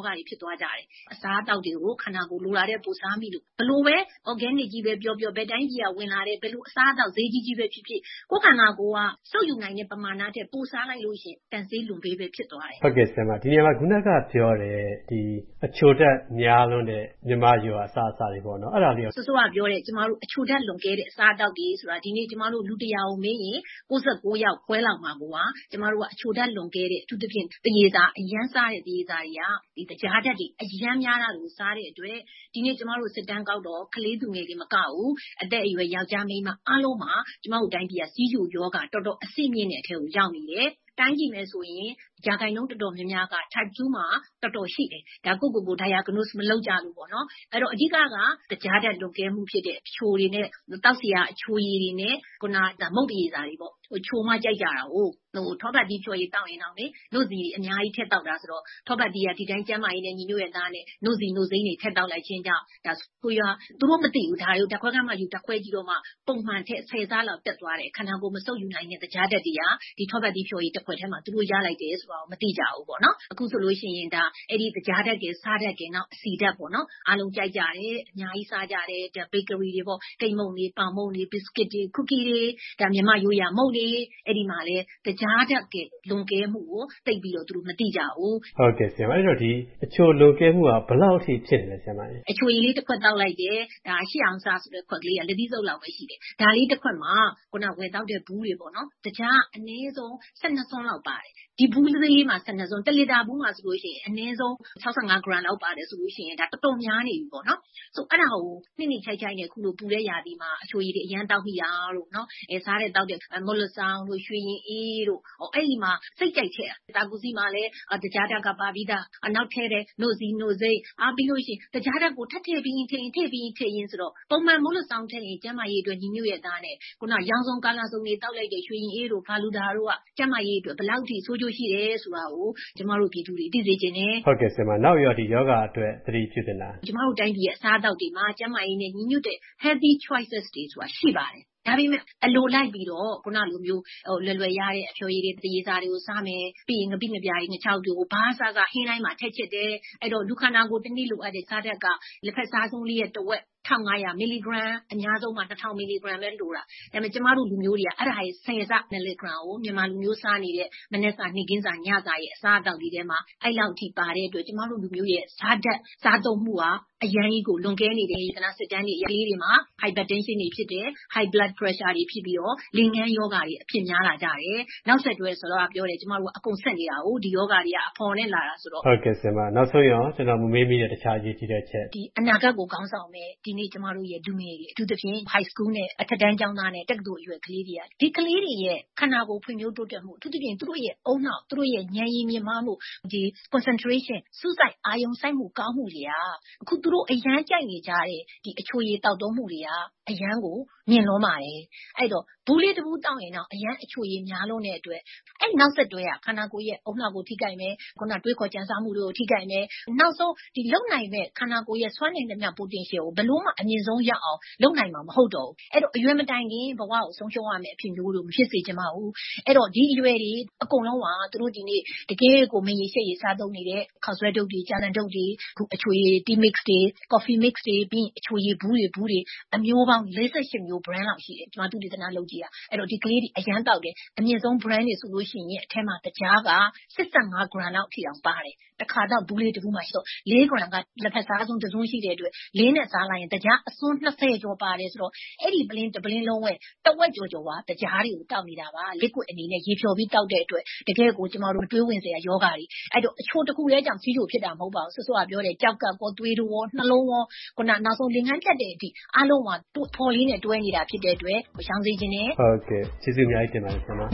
သွားကြတယ်အစားအသောက်တွေကိုခန္ဓာကိုယ်လိုလာတဲ့ပိုစားမိလို့ဘလို့ပဲ organic ကြီးပဲပြောဘယ်တိုင်းကြီးကဝင်လာတဲ့ဘယ်လိုအစားအသောက်ဈေးကြီးပဲဖြစ်ဖြစ်ကိုယ်ခန္ဓာကိုယ်ကစုပ်ယူနိုင်တဲ့ပမာဏထက်ပိုစားလိုက်လို့ရှိရင်တန်ဆေးလွန်ပေးပဲဖြစ်သွားတယ်ဟုတ်ကဲ့ဆရာမဒီနေရာမှာခုနကပြောတယ်ဒီအချိုဓာတ်များလွန်းတဲ့မြန်မာရွာအစားအစာတွေပေါ့နော်အဲ့ဒါလေးဆိုကပြောတယ်ကျမတို့အချိုဓာတ်လွန်ကဲတဲ့အစားအသောက်တွေဆိုတာဒီနေ့ကျမတို့လူ100ကိုမေးရင်69ယောက်ခွဲလောက်မှာကိုကျမတို့ကအချိုဓာတ်လွန်ကဲတဲ့အထူးသဖြင့်တရေစာအရန်စားတဲ့တရေစာတွေကဒီတရားဓာတ်တွေအရန်များတာကိုစားတဲ့အတွက်ဒီနေ့ကျမတို့စစ်တမ်းကောက်တော့ကလေးသူငယ်တွေမကဘူးအသက်အရွယ်ယောက်ျားမိန်းမအားလုံးမှာကျမတို့တိုင်းပြည်ကစီးကျူယောဂတော်တော်အဆင့်မြင့်တဲ့အထက်ကိုရောက်နေတယ်တိုင်းကြည့်မယ်ဆိုရင်ဂျာခိုင်နှုန်းတော်တော်များများက type 2မှာတော်တော်ရှိတယ်ဒါကို diagnose မလုပ်ကြလို့ပေါ့နော်အဲ့တော့အဓိကကကြားဓာတ်လွန်ကဲမှုဖြစ်တဲ့အချိုတွေနဲ့တောက်စီရအချိုရည်တွေနဲ့ခုနကမုတ်တရေစာတွေပေါ့ချိုမှကြိုက်ကြတာဟုတ်ထောပတ်တီးဖြော်ရည်တောက်ရင်တော့လေနှုတ်စီအများကြီးထက်တောက်တာဆိုတော့ထောပတ်တီးကဒီတိုင်းကျမ်းမာရေးနဲ့ညီညွတ်ရဲ့သားနဲ့နှုတ်စီနှုတ်စိမ်းတွေထက်တောက်လိုက်ခြင်းကြောင့်ဒါဆိုရသူတို့မသိဘူးဒါတွေကိုတစ်ခွက်ကမှယူတစ်ခွဲကြည့်တော့မှပုံမှန်ထက်10စားလောက်တက်သွားတယ်ခန္ဓာကိုယ်မဆုပ်ယူနိုင်တဲ့ကြားဓာတ်တွေကဒီထောပတ်တီးဖြော်ရည်တစ်ခွက်ထဲမှာသူတို့ရလိုက်တယ်ဆိုတာကိုမသိကြဘူးပေါ့နော်အခုဆိုလို့ရှိရင်ဒါအဲ့ဒီကြားဓာတ်ကစားဓာတ်ကနောက်အစီဓာတ်ပေါ့နော်အားလုံးကြိုက်ကြတယ်အများကြီးစားကြတယ်ဒါ bakery တွေပေါ့ကိတ်မုန့်တွေပေါင်မုန့်တွေ biscuit တွေ cookie တွေဒါမြန်မာရိုးရာမုန့်တွေအဲ့ဒီမှာလဲကြားဓာတ်ကလွန်ကဲမှုကိုသိပြီးတော့သူတို့မသိကြဘူးဟုတ်ကဲ့ဆရာမအဲ့တော့ဒီအချိုလွန်ကဲမှုကဘယ်လောက်အထိဖြစ်နေလဲဆရာမအချိုရည်လေးတစ်ခွက်တောက်လိုက်တယ်ဒါ8အောင်စားဆိုတဲ့ခွက်ကလေးကလက်သီးစုပ်လောက်ပဲရှိတယ်ဒါလေးတစ်ခွက်မှာခုနဝယ်တောက်တဲ့ဘူးတွေပေါ့နော်ကြားအနည်းဆုံး12စွန်းလောက်ပါတယ်ဒီဘူးလေးမှာ12စွန်း1လီတာဘူးမှာဆိုလို့ရှိရင်အနည်းဆုံး65 gram လောက်ပါတယ်ဆိုလို့ရှိရင်ဒါတော်တော်များနေပြီပေါ့နော်ဆိုအဲ့ဒါကိုနှစ်ချိုက်ချိုက်နဲ့ခုလိုပူတဲ့ရာသီမှာအချိုရည်တွေအရန်တောက်မိတာလို့နော်စားတဲ့တောက်တဲ့မွတ်လဆောင်တို့ရွှေရင်အေးတို့အဲ့ဒီမှာစိတ်ကြိုက်ခဲ့တာကူစီမှာလည်းကြားဓာတ်ကပါပြီးသားနောက်ထဲတဲ့နှုတ်စီနှုတ်စိတ်ပြီးလို့ရှိရင်ကြားဓာတ်ကိုထပ်ထည့်ပြီးထည့်ရင်ဆိုတော့ပုံမှန်မွတ်လဆောင်ထည့်ရင်ကျန်းမာရေးအတွက်ညီညွတ်ရဲ့သားနဲ့ခုနရောင်စုံကာလာစုံတွေတောက်လိုက်တဲ့ရွှေရင်အေးတို့ဖာလူဒါတို့ကကျန်းမာရေးအတွက်ဘယ်လောက်ထိဆိုးကျိုးရှိတယ်ဆိုတာကိုကျမတို့ပြည်သူတွေသိစေချင်တယ်ဟုတ်ကဲ့ဆရာမနောက်ရောဒီယောဂအတွက်သတိပြုတင်လားကျမတို့တိုင်းပြည်ရဲ့အစားအသောက်တွေမှာကျန်းမာရေးနဲ့ညီညွတ်တဲ့ healthy choices တွေဆိုတာရှိပါတယ်ဒါပေမဲ့အလိုလိုက်ပြီးတော့ခုနလိုမျိုးလွယ်ရတဲ့အဖြော်ရည်တွေတရေစာတွေကိုစားမယ်ပြီးရင်ငပိငပြားတွေငချောက်တွေကိုဘာစားကဟင်းတိုင်းမှာထည့်ချစ်တယ်အဲ့တော့လူခန္ဓာကိုယ်တစ်နည်းလိုအပ်တဲ့စားဓာတ်ကလက်ဖက်စားဆုံးလေးရဲ့တစ်ဝက်1500 milligram အများဆုံးမှာ2000 milligram ပဲလိုတာဒါပေမဲ့ကျမတို့လူမျိုးတွေကအဲ့ဒါရဲ့10ဆ milligram ကိုမြန်မာလူမျိုးစားနေတဲ့မနေ့ကနေ့ကင်းစာညစာရဲ့အစားအသောက်တွေထဲမှာအဲ့လောက်ထိပါတဲ့အတွက်ကျမတို့လူမျိုးရဲ့စားဓာတ်စားသုံးမှုကအရန်ကြီးကိုလွန်ကဲနေတယ်ခဏစစ်တမ်းတွေအရေးတွေမှာ hypertension တွေဖြစ်တယ် high blood pressure တွေဖြစ်ပြီးတော့လင်ငန်းယောဂတွေအဖြစ်များလာကြတယ်နောက်ဆက်တွဲဆိုတော့ပြောတယ်ကျမတို့ကအကုန်ဆက်နေတာကိုဒီယောဂတွေကအဖော်နဲ့လာတာဆိုတော့ဟုတ်ကဲ့ဆရာမနောက်ဆုံးရောကျွန်တော်မေးမိတဲ့တခြားရေးကြည့်တဲ့ချက်ဒီအနာဂတ်ကိုကောင်းဆောင်မယ်ဒီနေ့ကျမတို့ရဲ့လူငယ်တွေအထူးသဖြင့် high school နဲ့အထက်တန်းကျောင်းသားနဲ့တက္ကသိုလ်အရွယ်ကလေးတွေကဒီကလေးတွေရဲ့ခန္ဓာကိုယ်ဖွံ့ဖြိုးတိုးတက်မှုအထူးသဖြင့်သူတို့ရဲ့အုံနောက်သူတို့ရဲ့ဉာဏ်ရည်မြင်မှမှုဒီ concentration စူးစိုက်အာရုံစိုက်မှုကောင်းမှုတွေကအခုသူတို့အရန်ကြိုက်နေကြတဲ့ဒီအချိုရည်တောက်သုံးမှုတွေကအရန်ကိုမြင်လွန်းပါတယ်အဲ့တော့ဘူးလေးတစ်ဘူးတောက်ရင်တော့အရန်အချိုရည်များလွန်းတဲ့အတွက်အဲ့နောက်ဆက်တွဲခန္ဓာကိုယ်ရဲ့အုံနောက်ကိုထိကြိုက်မယ်ခုနတွေးခေါ်ကြံစားမှုတွေကိုထိကြိုက်မယ်နောက်ဆုံးဒီလုံနိုင်မဲ့ခန္ဓာကိုယ်ရဲ့စွမ်းနိုင်တဲ့မြတ် potential ကိုဘလို့မှအမြင့်ဆုံးရအောင်လုံနိုင်မှာမဟုတ်တော့ဘူးအဲ့တော့အရွယ်မတိုင်ခင်ဘဝကိုဆုံးရှုံးရမယ်အဖြစ်မျိုးလို့မဖြစ်စေချင်ပါဘူးအဲ့တော့ဒီအရွယ်တွေအကုန်လုံးကသူတို့ဒီနေ့တကယ်ကိုမရေရှက်ရေစားသုံးနေတဲ့ခောက်ဆွဲတုပ်တွေကြာလန်တုပ်တွေခုအချိုရည် tea mix တွေ coffee mix တွေပြီးအချိုရည်ဘူးတွေအမျိုးပေါင်း48မျိုး brand လောက်ရှိတယ်ကျွန်မသူတည်တနာလုပ်ကြည့်ရအဲ့တော့ဒီကလေးတွေအရန်တောက်တယ်အမြင့်ဆုံး brand တွေဆိုလို့ရှိရင်အထက်မှာတကြားက85 gram လောက်ထိအောင်ပါတယ်တခါတော့ဘူးလေးတစ်ခုမှရှိတော့4 gram ကလက်ဖက်စားဆုံးတစ်စုံရှိတဲ့အတွက်လေးနဲ့စားလိုက်ရင်တကြားအစွန်း20ကျော်ပါတယ်ဆိုတော့အဲ့ဒီပလင်းတစ်ပလင်းလုံးဝတဝက်ကျော်ကတကြားတွေကိုတောက်နေတာပါ liquid အနေနဲ့ရေဖြော်ပြီးတောက်တဲ့အတွက်တကယ်ကိုကျမတို့တွေးဝင်စရာယောဂါတွေအဲ့တော့အချိုတစ်ခုလဲကြောင့်စီးချိုဖြစ်တာမဟုတ်ပါဘူးဆွကပြောတယ်ကြောက်ကပ်ကောသွေးတို့ရောနှလုံးရောခုနနောက်ဆုံးလင်ငန်းဖြတ်တဲ့အထိအားလုံးကဖော်လေးနဲ့တွဲနေတာဖြစ်တဲ့အတွက်ရှောင်စေခြင်းနဲ့ဟုတ်ကဲ့ကျေးဇူးအများကြီးတင်ပါတယ်ဆရာမ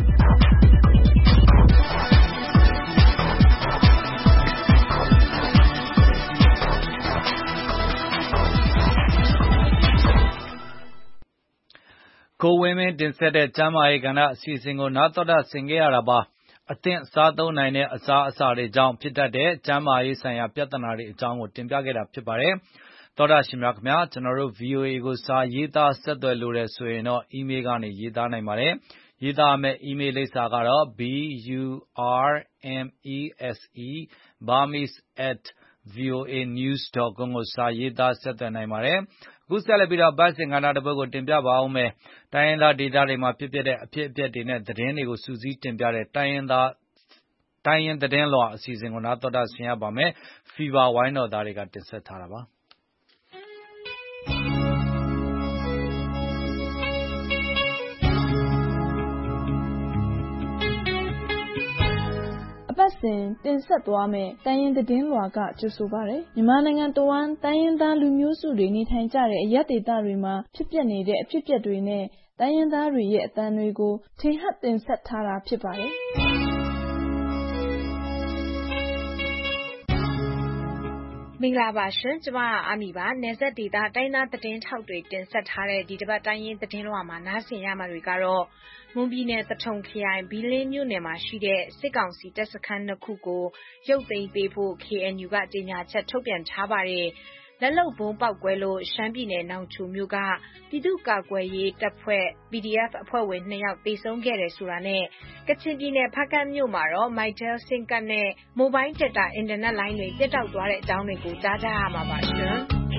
ကိုဝင်းမင်းတင်ဆက်တဲ့ကျမ်းမာရေးကဏ္ဍအစီအစဉ်ကိုနားတော်တာဆင်ခဲ့ရတာပါအသင့်စားသုံးနိုင်တဲ့အစားအစာတွေကြောင့်ဖြစ်တတ်တဲ့ကျန်းမာရေးဆိုင်ရာပြဿနာတွေအကြောင်းကိုတင်ပြခဲ့တာဖြစ်ပါတယ်သောတာရှင်များခင်ဗျာကျွန်တော်တို့ VOA ကိုစာရေးသားဆက်သွယ်လို့ရဆိုရင်တော့ email ကနေရေးသားနိုင်ပါတယ်ရေးသားမယ့် email လိပ်စာကတော့ burmese voanews.com ကိုစာရေးသားဆက်သွယ်နိုင်ပါတယ်။အခုဆက်လက်ပြီးတော့ဘတ်စင်ကဏ္ဍတစ်ပုဒ်ကိုတင်ပြပါအောင်မယ်။တိုင်းရင်းသားဒေသတွေမှာဖြစ်ပျက်တဲ့အဖြစ်အပျက်တွေနဲ့သတင်းတွေကိုစူးစီးတင်ပြတဲ့တိုင်းရင်းသတင်းလွှာအစီအစဉ်ကိုနားတော်တာဆင်ရပါမယ်။ Fever ဝိုင်းတော်သားတွေကတင်ဆက်ထားတာပါ။အပတ်စဉ်တင်ဆက်သွားမယ့်တိုင်းရင်းသတင်းလွှာကကြိုဆိုပါရယ်မြန်မာနိုင်ငံတဝန်းတိုင်းရင်းသားလူမျိုးစုတွေနေထိုင်ကြတဲ့အရပ်ဒေသတွေမှာဖြစ်ပျက်နေတဲ့အဖြစ်အပျက်တွေနဲ့တိုင်းရင်းသားတွေရဲ့အသံတွေကိုထင်ဟပ်တင်ဆက်ထားတာဖြစ်ပါတယ်မင်္ဂလာပါရှင်ကျမအာမီပါနယ်စပ်ဒေသတိုင်းသားသတင်းထောက်တွေတင်ဆက်ထားတဲ့ဒီတစ်ပတ်တိုင်းရင်းသတင်းလွှာမှာနားဆင်ရမှာတွေကတော့မွန်ပြည်နယ်သထုံခရိုင်ဘီလင်းမြို့နယ်မှာရှိတဲ့စစ်ကောင်စီတပ်စခန်း2ခုကိုရုပ်သိမ်းပေးဖို့ KNU ကကြေညာချက်ထုတ်ပြန်ထားပါတယ်လက်လုံဘုံပေါက်ကွဲလို့ရှမ်းပြည်နယ်နောင်ချိုမြို့ကပြည်သူ့ကာကွယ်ရေးတပ်ဖွဲ့ PDF အဖွဲ့ဝင်2ယောက်တေဆုံးခဲ့တယ်ဆိုတာနဲ့ကချင်ပြည်နယ်ဖားကန့်မြို့မှာတော့ Mytel ဆင်ကတ်နဲ့ Mobile Data အင်တာနက်လိုင်းတွေပြတ်တောက်သွားတဲ့အကြောင်းတွေကိုကြားကြရမှာပါရှင်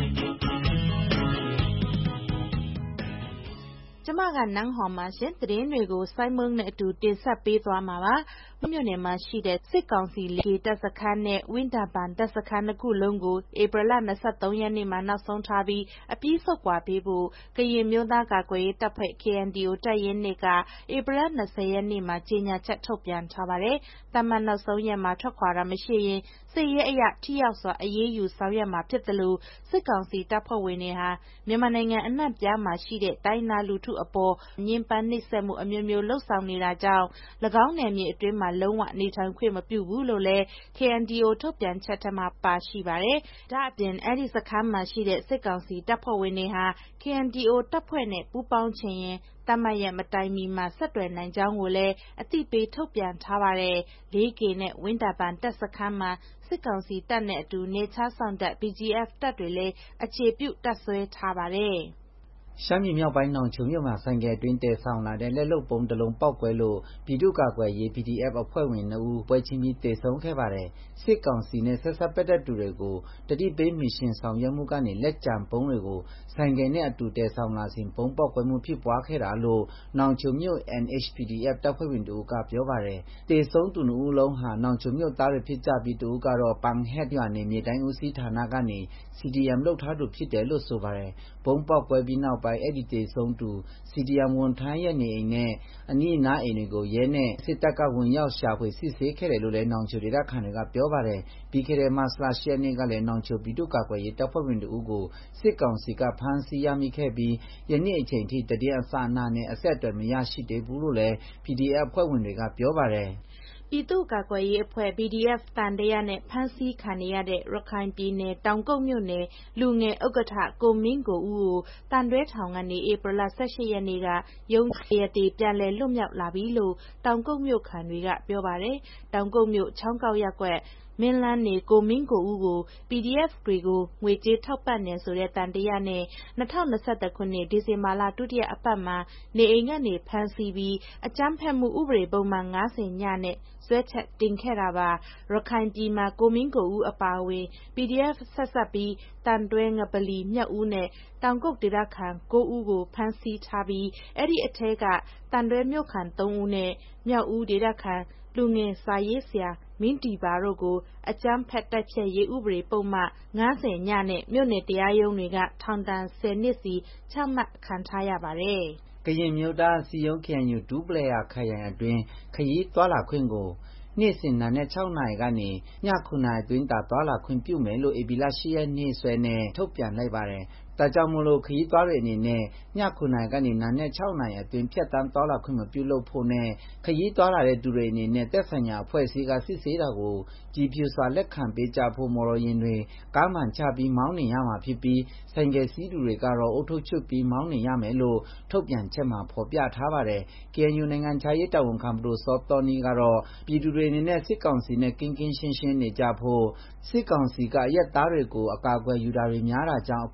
ကျမကနန်းဟော်မှာရှင်သတင်းတွေကိုစိုင်းမုံနဲ့အတူတင်ဆက်ပေးသွားမှာပါမြို့နယ်မှာရှိတဲ့စစ်ကောင်စီလေတပ်စခန်းနဲ့ဝင်းတာပန်တပ်စခန်း2ခုလုံးကိုဧပြီလ23ရက်နေ့မှာနောက်ဆုံးထားပြီးအပြီးဆုတ်ခွာပေးဖို့ကရင်မျိုးသားကာကွယ်ရေးတပ်ဖွဲ့ KNDO တပ်ရင်းတွေကဧပြီလ20ရက်နေ့မှာကြေညာချက်ထုတ်ပြန်ထားပါတယ်။တမန်နောက်ဆုံးရက်မှာထွက်ခွာတာမရှိရင်စစ်ရေးအရာထိရောက်စွာအရေးယူဆောင်ရွက်မှာဖြစ်တယ်လို့စစ်ကောင်စီတပ်ဖွဲ့ဝင်တွေဟာမြန်မာနိုင်ငံအနှံ့ပြားမှာရှိတဲ့တိုင်းနာလူထုအပေါ်ညှဉ်းပန်းနှိပ်စက်မှုအမျိုးမျိုးလှုပ်ဆောင်နေတာကြောင့်၎င်းနယ်မြေအတွင်းမှာလုံးဝနေထိုင်ခွင့်မပြုဘူးလို့လည်း KNDO ထုတ်ပြန်ချက်ထဲမှာပါရှိပါတယ်။ဒါ့အပြင်အဲ့ဒီစခန်းမှာရှိတဲ့စစ်ကောင်စီတပ်ဖွဲ့ဝင်တွေဟာ KNDO တပ်ဖွဲ့နဲ့ပူးပေါင်းချင်ရင်တမတ်ရဲ့မတိုင်မီမှာဆက်သွယ်နိုင်ကြောင်းကိုလည်းအသိပေးထုတ်ပြန်ထားပါတယ်။ 4K နဲ့ဝင်းတာပန်တပ်စခန်းမှာစစ်ကောင်စီတပ်နဲ့အတူနေချဆောင်တပ် BGF တပ်တွေလည်းအခြေပြုတပ်ဆွဲထားပါတယ်။ရှမ်းပြည်မြောက်ပိုင်းနောင်ချိုမြို့မှာဆိုင်ကယ်အတွင်းတည်ဆောင်လာတဲ့လက်လုပ်ပုံတစ်လုံးပေါက်ကွဲလို့ပြည်သူ့ကာကွယ်ရေး PDF အဖွဲ့ဝင်2ဦးပွဲချင်းပြီးတေဆုံးခဲ့ပါတယ်။စစ်ကောင်စီနဲ့ဆက်ဆက်ပတ်သက်သူတွေကိုတတိပေးမစ်ရှင်ဆောင်ရွက်မှုကနေလက်ကျန်ပုံးတွေကိုဆိုင်ကယ်နဲ့အတူတည်ဆောင်လာစဉ်ပုံပေါက်ကွဲမှုဖြစ်ပွားခဲ့တာလို့နောင်ချိုမြို့ NHPDF တပ်ဖွဲ့ဝင်တို့ကပြောပါတယ်။တေဆုံးသူ2ဦးလုံးဟာနောင်ချိုမြို့သားတွေဖြစ်ကြပြီးတူကတော့ပန်ဟက်ရွာနေမြေတိုင်းဦးစီးဌာနကနေ CDM လုပ်ထားသူဖြစ်တယ်လို့ဆိုပါတယ်။ပုံပေါက်ကွဲပြီးနောက်ပိုင်းအဲ့ဒီတေဆုံးသူ CDM ဝန်ထမ်းရဲ့နေအိမ်နဲ့အနီးအနားအိမ်တွေကိုရဲနဲ့စစ်တပ်ကဝင်ရောက်ရှာဖွေစစ်ဆေးခဲ့တယ်လို့လည်းနောင်ချိုဒေသခံတွေကပြောပါတယ်။ပြီးခဲ့တဲ့မတ်လ10ရက်နေ့ကလည်းနောင်ချိုပြည်သူ့ကာကွယ်ရေးတပ်ဖွဲ့ဝင်တို့ကိုစစ်ကောင်စီကဖမ်းဆီးရမိခဲ့ပြီးယနေ့အချိန်ထိတည်င်းအစအနနဲ့အဆက်အသွယ်မရရှိသေးဘူးလို့လည်း PDF အဖွဲ့ဝင်တွေကပြောပါတယ်။ပြည်သူ့ကာကွယ်ရေးအဖွဲ့ BDF တန်တရားနဲ့ဖမ်းဆီးခံနေရတဲ့ရခိုင်ပြည်နယ်တောင်ကုတ်မြို့နယ်လူငယ်ဥက္ကဋ္ဌကိုမင်းကိုဦးကိုတန်တွဲထောင်ကနေဧပြီလ18ရက်နေ့ကရုံးရည်ပြန်လည်လွတ်မြောက်လာပြီလို့တောင်ကုတ်မြို့ခံတွေကပြောပါတယ်။တောင်ကုတ်မြို့ချောင်းကောက်ရပ်ကွက်မင်းလန်းနေကိုမင်းကိုဦးကို PDF တွေကိုငွေကြေးထောက်ပံ့နေဆိုတဲ့တန်တရားနဲ့2021ခုနှစ်ဒီဇင်ဘာလဒုတိယအပတ်မှာနေအိမ်ကနေဖမ်းဆီးပြီးအကြမ်းဖက်မှုဥပဒေပုံမှန်90ညနဲ့ဆွဲချက်တင်ခဲ့တာပါရခိုင်ပြည်မှာကိုမင်းကိုဦးအပါအဝင် PDF ဆက်ဆက်ပြီးတန်တွဲငပလီမြတ်ဦးနဲ့တောင်ကုတ်ဒေသခံ9ဦးကိုဖမ်းဆီးထားပြီးအဲ့ဒီအထက်ကတန်တွဲမြို့ခံ3ဦးနဲ့မြောက်ဦးဒေသခံလူငယ်စာရေးဆရာမင်းတီပါတို့ကိုအကြမ်းဖက်တိုက်ဖျက်ရေးဥပဒေပုံမှန်90ညနဲ့မြို့နယ်တရားရုံးတွေကထောင်ဒဏ်10နှစ်စီချမှတ်ခံထားရပါတယ်။ကရင်မျိုးသားစီယုံ KNU ဒူပလေယာခရိုင်အတွင်းခရီးသွားလာခွင့်ကိုနေ့စဉ်နာနဲ့6နာရီကနေည9နာရီအတွင်းသာသွားလာခွင့်ပြုမယ်လို့ဧပြီလ10ရက်နေ့စွဲနဲ့ထုတ်ပြန်လိုက်ပါတယ်။ဒါကြောင့်မို့လို့ခရီးသွားတွေအနေနဲ့ည9နာရီကနေနာနဲ့6နာရီအတွင်းဖြတ်တန်းသွားလာခွင့်မပြုလုပ်ဖို့နဲ့ခရီးသွားလာတဲ့သူတွေအနေနဲ့သက်ဆိုင်ရာအဖွဲ့အစည်းကစစ်ဆေးတာကိုကြည်ဖြူစွာလက်ခံပေးကြဖို့မော်တော်ယာဉ်တွေကားမှန်ချပြီးမောင်းနှင်ရမှာဖြစ်ပြီးဆိုင်ကယ်စီးသူတွေကတော့အုတ်ထုတ်ချုပ်ပြီးမောင်းနှင်ရမယ်လို့ထုတ်ပြန်ချက်မှာဖော်ပြထားပါတယ်။ KNU နိုင်ငံခြားရေးတာဝန်ခံပဒိုစောတော်နီကတော့ပြည်သူတွေအနေနဲ့စစ်ကောင်စီနဲ့ကင်းကင်းရှင်းရှင်းနေကြဖို့စစ်ကောင်စီကအရက်သားတွေကိုအကာအကွယ်ယူတာတွေများတာကြောင့်အခုလိုထုတ်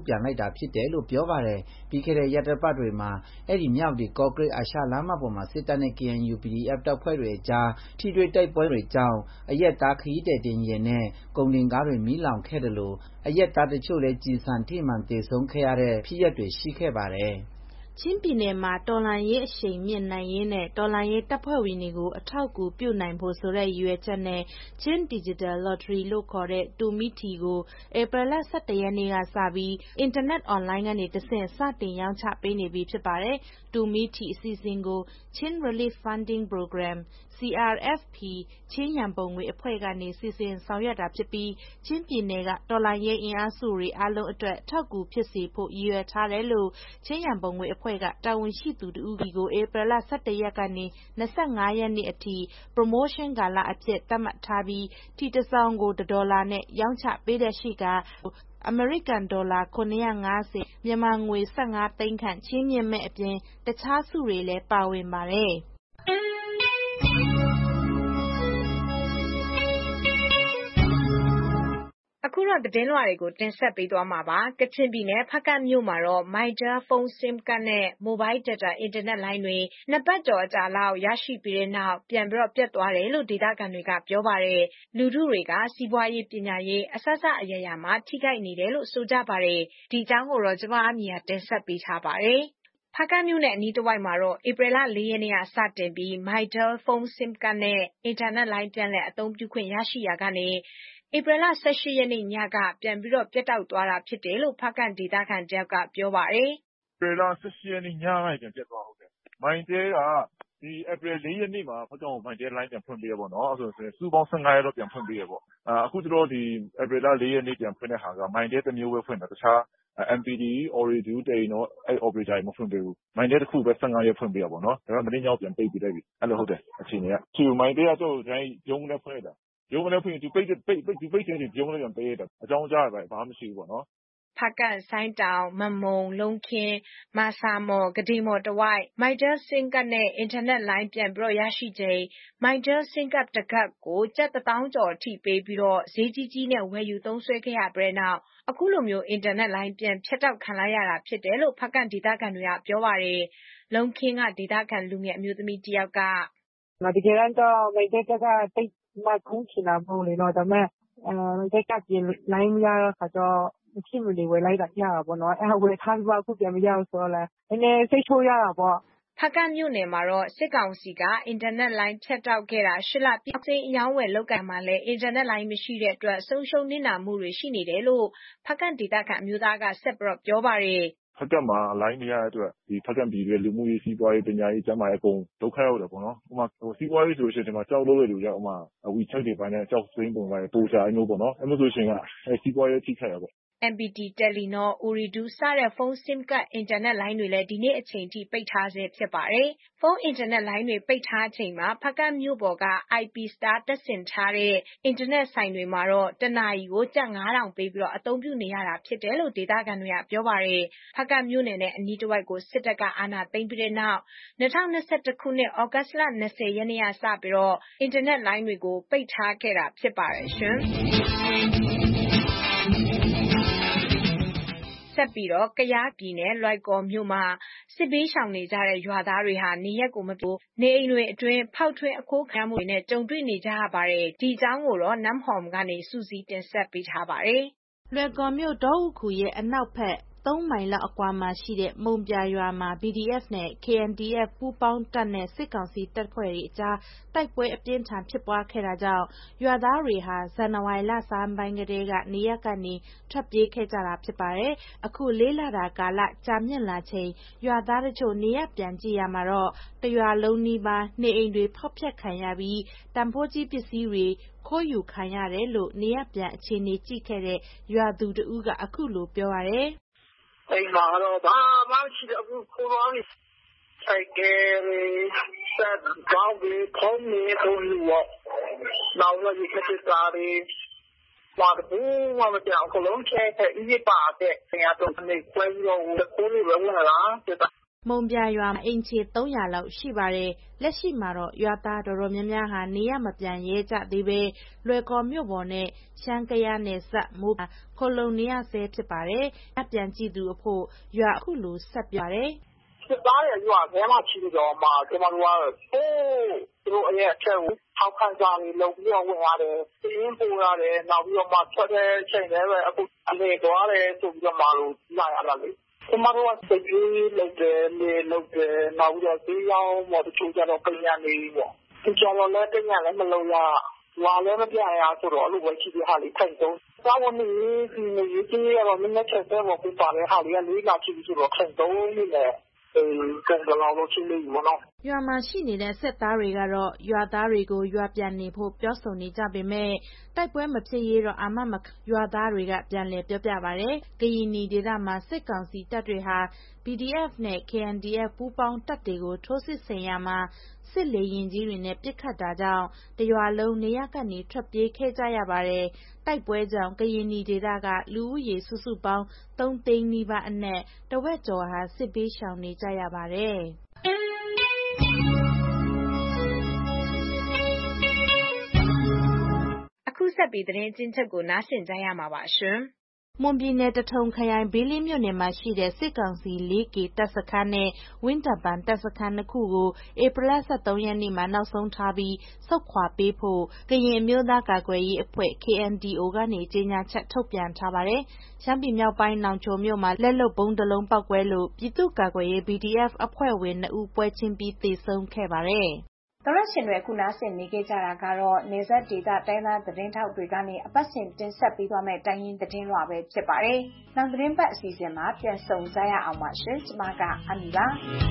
ပြန်လိုက်တာဖြစ်တယ်လို့ပြောပါတယ်ပြီးခဲ့တဲ့ရက်သတ္တပတ်တွေမှာအဲ့ဒီမြောက်ဒီကော့ဂရိတ်အာရှလမ်းမပေါ်မှာစစ်တပ်နဲ့ KNU PDF တပ်ဖွဲ့တွေအကြားထိတွေ့တိုက်ပွဲတွေကြောင့်အရက်သားခရီးသည်တင်ယာဉ်နဲ့ကုန်တင်ကားတွေမီးလောင်ခဲ့တယ်လို့အရက်သားတချို့လည်းကျည်ဆံထိမှန်သေဆုံးခဲ့ရတဲ့ဖြစ်ရပ်တွေရှိခဲ့ပါတယ်ချင်းပြည်နယ်မှာတော်လှန်ရေးအရှိန်မြင့်နိုင်ရေးနဲ့တော်လှန်ရေးတပ်ဖွဲ့ဝင်တွေကိုအထောက်အကူပြုနိုင်ဖို့ဆိုတဲ့ရည်ရွယ်ချက်နဲ့ချင်း Digital Lottery လို့ခေါ်တဲ့တူမီထီကိုဧပြီလ 17 ရက်နေ့ကစပြီးအင်တာနက်အွန်လိုင်းကနေတဆင့်စတင်ရောင်းချပေးနေပြီဖြစ်ပါတယ်။တူမီထီအစီအစဉ်ကို Chin Relief Funding Program CRFP ချင်းရန်ပုံငွေအဖွဲ့ကနေစီစဉ်ဆောင်ရွက်တာဖြစ်ပြီးချင်းပြည်နယ်ကတော်လှန်ရေးအင်အားစုတွေအားလုံးအတွက်အထောက်အကူဖြစ်စေဖို့ရည်ရွယ်ထားတယ်လို့ချင်းရန်ပုံငွေအဖွဲ့ကတာဝန်ရှိသူတဦးစီကိုဧပြီလ 17 ရက်ကနေ25 ရက်နေ့အထိ promotion ကာလအဖြစ်သတ်မှတ်ထားပြီးထီတစ်စောင်ကို$နဲ့ရောင်းချပေးတဲ့ရှိကအမေရိကန်ဒေါ်လာ950မြန်မာငွေ15 သိန်းခန့်ချီးမြှင့်မယ့်အပြင်တခြားဆုတွေလည်းပါဝင်ပါတယ်။အခုတော့သတင်းလွှာတွေကိုတင်ဆက်ပေးသွားမှာပါ။ကချင်ပြည်နယ်ဖားကန့်မြို့မှာတော့ Mytel ဖုန်း SIM ကတ်နဲ့ Mobile Data အင်တာနက်လိုင်းတွေ2 ပတ်ကျော်အကြာလောက်ရရှိပြီးတဲ့နောက်ပြန်ပြတ်သွားတယ်လို့ဒေသခံတွေကပြောပါတယ်။လူထုတွေကစီးပွားရေးပညာရေးအစစအရာရာမှာထိခိုက်နေတယ်လို့ဆိုကြပါတယ်။ဒီအကြောင်းကိုတော့ကျမအမီယာတင်ဆက်ပေးထားပါတယ်။ဖားကန့်မြို့နယ်အနီးတစ်ဝိုက်မှာတော့ဧပြီလ 4 ရက်နေ့ကစတင်ပြီး Mytel ဖုန်း SIM ကတ်နဲ့အင်တာနက်လိုင်းပြန်လည်အသုံးပြုခွင့်ရရှိရာကနေဧပြီလ 18 ရက်နေ့ညကပြန်ပြီးပြတ်တောက်သွားတာဖြစ်တယ်လို့ဖားကန့်ဒေသခံတယောက်ကပြောပါတယ်။ဧပြီလ 18 ရက်နေ့ညကပြန်ပြတ်သွားဟုတ်တယ်။ Mytel ကဒီဧပြီ 4 ရက်နေ့မှာဖားကန့်ကို Mytel လိုင်းပြန်ဖွင့်ပေးရပေါ့နော်။အဲ့ဆိုစုပေါင်း15ရက်တော့ပြန်ဖွင့်ပေးရပေါ့။အခုကျတော့ဒီဧပြီလ 4 ရက်နေ့ပြန်ဖွင့်တဲ့ဟာက Mytel တစ်မျိုးပဲဖွင့်တာတခြားMPT, Ooredoo, Telenor အဲ့ operator တွေမဖွင့်ပေးဘူး။ Mytel တစ်ခုပဲ15ရက်ဖွင့်ပေးရပေါ့နော်။ဒါပေမဲ့မနေ့ညပြန်ပိတ်ပေးလိုက်ပြီ။အဲ့လိုဟုတ်တယ်အခြေအနေက။သူ Mytel ကကျတော့ရုံးလည်းဖွင့်လိုက်တာ။ရုံးလည်းဖွင့်ရင်သူပိတ်ချိန်ရုံးလည်းပြန်ပိတ်လိုက်တာ။အကြောင်းကြားရဘာမှမရှိဘူးပေါ့နော်။ဖားကန့်ဆိုင်းတောင်မမုံလုံးခင်းမာဆာမော်ဂဒီမော်တဝိုက် Mytel SIM ကတ်နဲ့အင်တာနက်လိုင်းပြန်ရရှိချိန် Mytel SIM ကတ်တစ်ကတ်ကိုကျပ်1000ကျော်အထိပေးပြီးဈေးကြီးနဲ့ဝယ်ယူသုံးစွဲခဲ့ရပြီးနောက်အခုလိုမျိုးအင်တာနက်လိုင်းပြန်ဖြတ်တောက်ခံလိုက်ရတာဖြစ်တယ်လို့ဖားကန့်ဒေသခံတွေကပြောပါတယ်။လုံးခင်းကဒေသခံလူငယ်အမျိုးသမီးတယောက်ကတကယ်တမ်းတော့ Mytel ကတိတ်မှခုံးချင်တာမဟုတ်လေနော်ဒါပေမဲ့ Mytel ကပြင်လိုင်းမရတော့ခါကျတော့မဖြစ်မနေဝယ်လိုက်တာရတာပေါ့နော်အဲ့ဝယ်ထားပြီးအခုပြန်မရဘူးဆိုတော့လည်းနည်းနည်းစိတ်ဆိုးရတာပေါ့ဖားကန့်မြို့နယ်မှာတော့စစ်ကောင်စီကအင်တာနက်လိုင်းဖြတ်တောက်ခဲ့တာ8 လပြည့်စိမ်းအယောင်းဝယ်လုပ်ကံမှာလည်းအင်တာနက်လိုင်းမရှိတဲ့အတွက်ဆုံးရှုံးနစ်နာမှုတွေရှိနေတယ်လို့ဖားကန့်ဒေသခံအမျိုးသားကဆက်ပြောပါတယ်ဖားကန့်မှာလိုင်းမရတဲ့အတွက်ဒီဖားကန့်ပြည်တွေလူမှုရေးစီးပွားရေးပညာရေးကျန်းမာရေးအကုန်ဒုက္ခရောက်တယ်ပေါ့နော်ဥပမာစီးပွားရေးဆိုလို့ရှိရင်ဒီမှာကြောက်လို့ရလူကြောက်ဥပမာ WeChat တွေပိုင်းနဲ့ကြောက်စိမ်းပုံပိုင်းပို့ချအဲ့မျိုးပေါ့နော်အဲ့မျိုးဆိုရှင်ကစီးပွားရေးထိခိုက်ရပေါ့ MPT, Telenor, Ooredoo စတဲ့ဖုန်း SIM ကတ်အင်တာနက်လိုင်းတွေလည်းဒီနေ့အချိန်ထိပိတ်ထားဆဲဖြစ်ပါတယ်။ဖုန်းအင်တာနက်လိုင်းတွေပိတ်ထားချိန်မှာဖားကန့်မြို့ပေါ်က IP Star တပ်ဆင်ထားတဲ့အင်တာနက်ဆိုင်တွေမှာတော့တနာရီကိုကျပ်9000ပေးပြီးအသုံးပြုနေရတာဖြစ်တယ်လို့ဒေသခံတွေကပြောပါတယ်။ဖားကန့်မြို့နယ်နဲ့အနီးတစ်ဝိုက်ကိုစစ်တပ်ကအာဏာသိမ်းပြီးတဲ့နောက်2021ခုနှစ်ဩဂတ်လ20ရက်နေ့ကစပြီးအင်တာနက်လိုင်းတွေကိုပိတ်ထားခဲ့တာဖြစ်ပါတယ်ရှင်။ဆက်ပြီးကယားပြည်နယ်လွိုင်ကော်မြို့မှာစစ်ဘေးရှောင်နေကြတဲ့ရွာသားတွေဟာနေရက်ကိုမပြေနေအိမ်တွေအတွင်းဖောက်ထွင်းအခိုးခံမှုတွေနဲ့ကြုံတွေ့နေကြရပါတယ်။ဒီအကြောင်းကိုတော့နမ်ဟော်မ်ကနေစူးစီးတင်ဆက်ပေးထားပါတယ်။လွိုင်ကော်မြို့ဒေါဥခူရဲ့အနောက်ဘက်3 မိုင်လောက်အကွာမှာရှိတဲ့မုံပြရွာမှာ BDF နဲ့ KNDF ပူးပေါင်းတပ်နဲ့စစ်ကောင်စီတပ်ဖွဲ့တွေအကြားတိုက်ပွဲအပြင်းထန်ဖြစ်ပွားခဲ့တာကြောင့်ရွာသားတွေဟာဇန်နဝါရီလဆန်းပိုင်းကတည်းကနေရပ်ကနေထွက်ပြေးခဲ့ကြတာဖြစ်ပါတယ်။အခု4 လတာကာလကြာမြင့်လာချိန်ရွာသားတို့နေရပ်ပြန်ကြည့်ရမှာတော့တရွာလုံးနီးပါးနေအိမ်တွေဖောက်ဖျက်ခံရပြီးတန်ဖိုးကြီးပစ္စည်းတွေခိုးယူခံရတယ်လို့နေရပ်ပြန်အခြေအနေကြည့်ခဲ့တဲ့ရွာသူတဦးကအခုလိုပြောပါတယ်။အိမ်မှာတော့ဘာမှရှိတယ်အခုခိုးသွားပြီဆိုင်ကယ်ဆက်ကောင်းပြီးဖုန်းနေတော့နောက်တော့ဒီကတည်းကဘာဘူးမမပြောင်းကလုံးချဲ့အေးပါတဲ့ဆရာတော်နေကွဲရောခိုးနေရလားမုံပြရွာအိမ်ခြေ300လောက်ရှိပါတယ်။လက်ရှိမှာတော့ရွာသားတော်တော်များများဟာနေရမပြန်ရဲကြသေးပဲလွယ်ကော်မြို့ပေါ်နဲ့ရှမ်းကယားနယ်စပ်မိုးခိုလုံနေရဆဲဖြစ်ပါတယ်။ပြန်ကြည့်သူအဖို့ရွာအခုလိုဆက်ပြတယ်။စစ်သားရဲ့ရွာထဲမှာရှိတော့မှကျွန်တော်တို့ကသူတို့ရဲ့အထက်ကိုထောက်ခံစာတွေလုပ်ပြီးတော့ဝင်ရတယ်။ပြင်းပို့ရတယ်နောက်ပြီးတော့မှထွက်တဲ့ချိန်လည်းပဲအခုအနေသွားတယ်ဆိုပြီးတော့မှလို့လာရတာလေ။ကျွန်တော်တို့ကစိတ်ကြီးလုပ်တယ်လေလုပ်တယ်နောက်ပြီးတော့ဒီရောင်းပေါ်တချို့ကျတော့ပြန်နေပေါ့။ဒီကြောင်လည်းတညလည်းမလုပ်ရ။လာလည်းမပြရဆိုတော့အဲ့လိုပဲရှိတဲ့ဟာလေးထိုင်တော့သာဝန်ကြီးကြီးကတော့မနေ့ချက်တော့ပြပါတယ်ဟာလေးကလေးလာကြည့်ဆိုတော့ထိုင်တော့နေတယ်ရွာမှာရှိနေတဲ့စစ်သားတွေကတော့ရွာသားတွေကိုရွာပြန်နေဖို့ပြောဆိုနေကြပေမဲ့တိုက်ပွဲမဖြစ်ရေးတော့အာမမရွာသားတွေကပြန်လည်ပြောပြပါတယ်။ကရင်နီဒေသမှာစစ်ကောင်စီတပ်တွေဟာ PDF နဲ့ KNDF ပူးပေါင်းတပ်တွေကိုထိုးစစ်ဆင်ရမှာစစ်လေရင်ကြီးတွေနဲ့ပစ်ခတ်တာကြောင့်တရွာလုံးနေရကနေထွက်ပြေးခဲ့ကြရပါတယ်။တိုက်ပွဲကြောင့်ကရင်နီဒေသကလူဦးရေစုစုပေါင်း3 သိန်းနီးပါးအနက်တဝက်ကျော်ဟာစစ်ဘေးရှောင်နေကြရပါတယ်။အခုဆက်ပြီးသတင်းအကျဉ်းချုပ်ကိုနားဆင်ကြရမှာပါရှင်။မွန်ပြည်နယ်တထုံခရိုင်ဘီလင်းမြို့နယ်မှာရှိတဲ့စစ်ကောင်စီ 4K တပ်စခန်းနဲ့ဝင်းတပ်ပန်တပ်စခန်း2ခုကိုဧပြီလ 23 ရက်နေ့မှာနောက်ဆုံးထားပြီးဆုတ်ခွာပေးဖို့ကရင်အမျိုးသားကာကွယ်ရေးအဖွဲ့ KNDO ကနေကြေညာချက်ထုတ်ပြန်ထားပါတယ်။ရှမ်းပြည်မြောက်ပိုင်းနောင်ချိုမြို့မှာလက်လုပ်ဗုံးတစ်လုံးပေါက်ကွဲလို့ပြည်သူ့ကာကွယ်ရေး BDF အဖွဲ့ဝင်2ဦးပွဲချင်းပြီးသေဆုံးခဲ့ပါတယ်။တော်ရရှင်တွေခုနားဆင်နေကြတာကတော့နေဆက်ဒေတာတိုင်းသားသတင်းထောက်တွေကနေအပတ်စဉ်တင်ဆက်ပေးသွားမယ့်တိုင်းရင်းသတင်းလွှာပဲဖြစ်ပါတယ်။နောက်သတင်းပတ်အစီအစဉ်မှာပြန်ဆောင်ကြရအောင်ပါရှင်။ကျွန်မကအမီပါ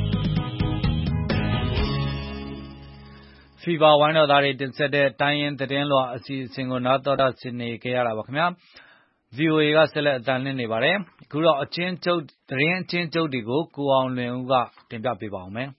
။ FIFA ဝိုင်းတော်သားတွေတင်ဆက်တဲ့တိုင်းရင်းသတင်းလွှာအစီအစဉ်ကိုနားတော်တာဆင်နေကြရတာပါခင်ဗျာ။ VOA ကဆက်လက်အသံလွှင့်နေပါတယ်။အခုတော့သတင်းအကျဉ်းချုပ်တွေကိုကိုအောင်လွင်ဦးကတင်ပြပေးပါဦးမယ်။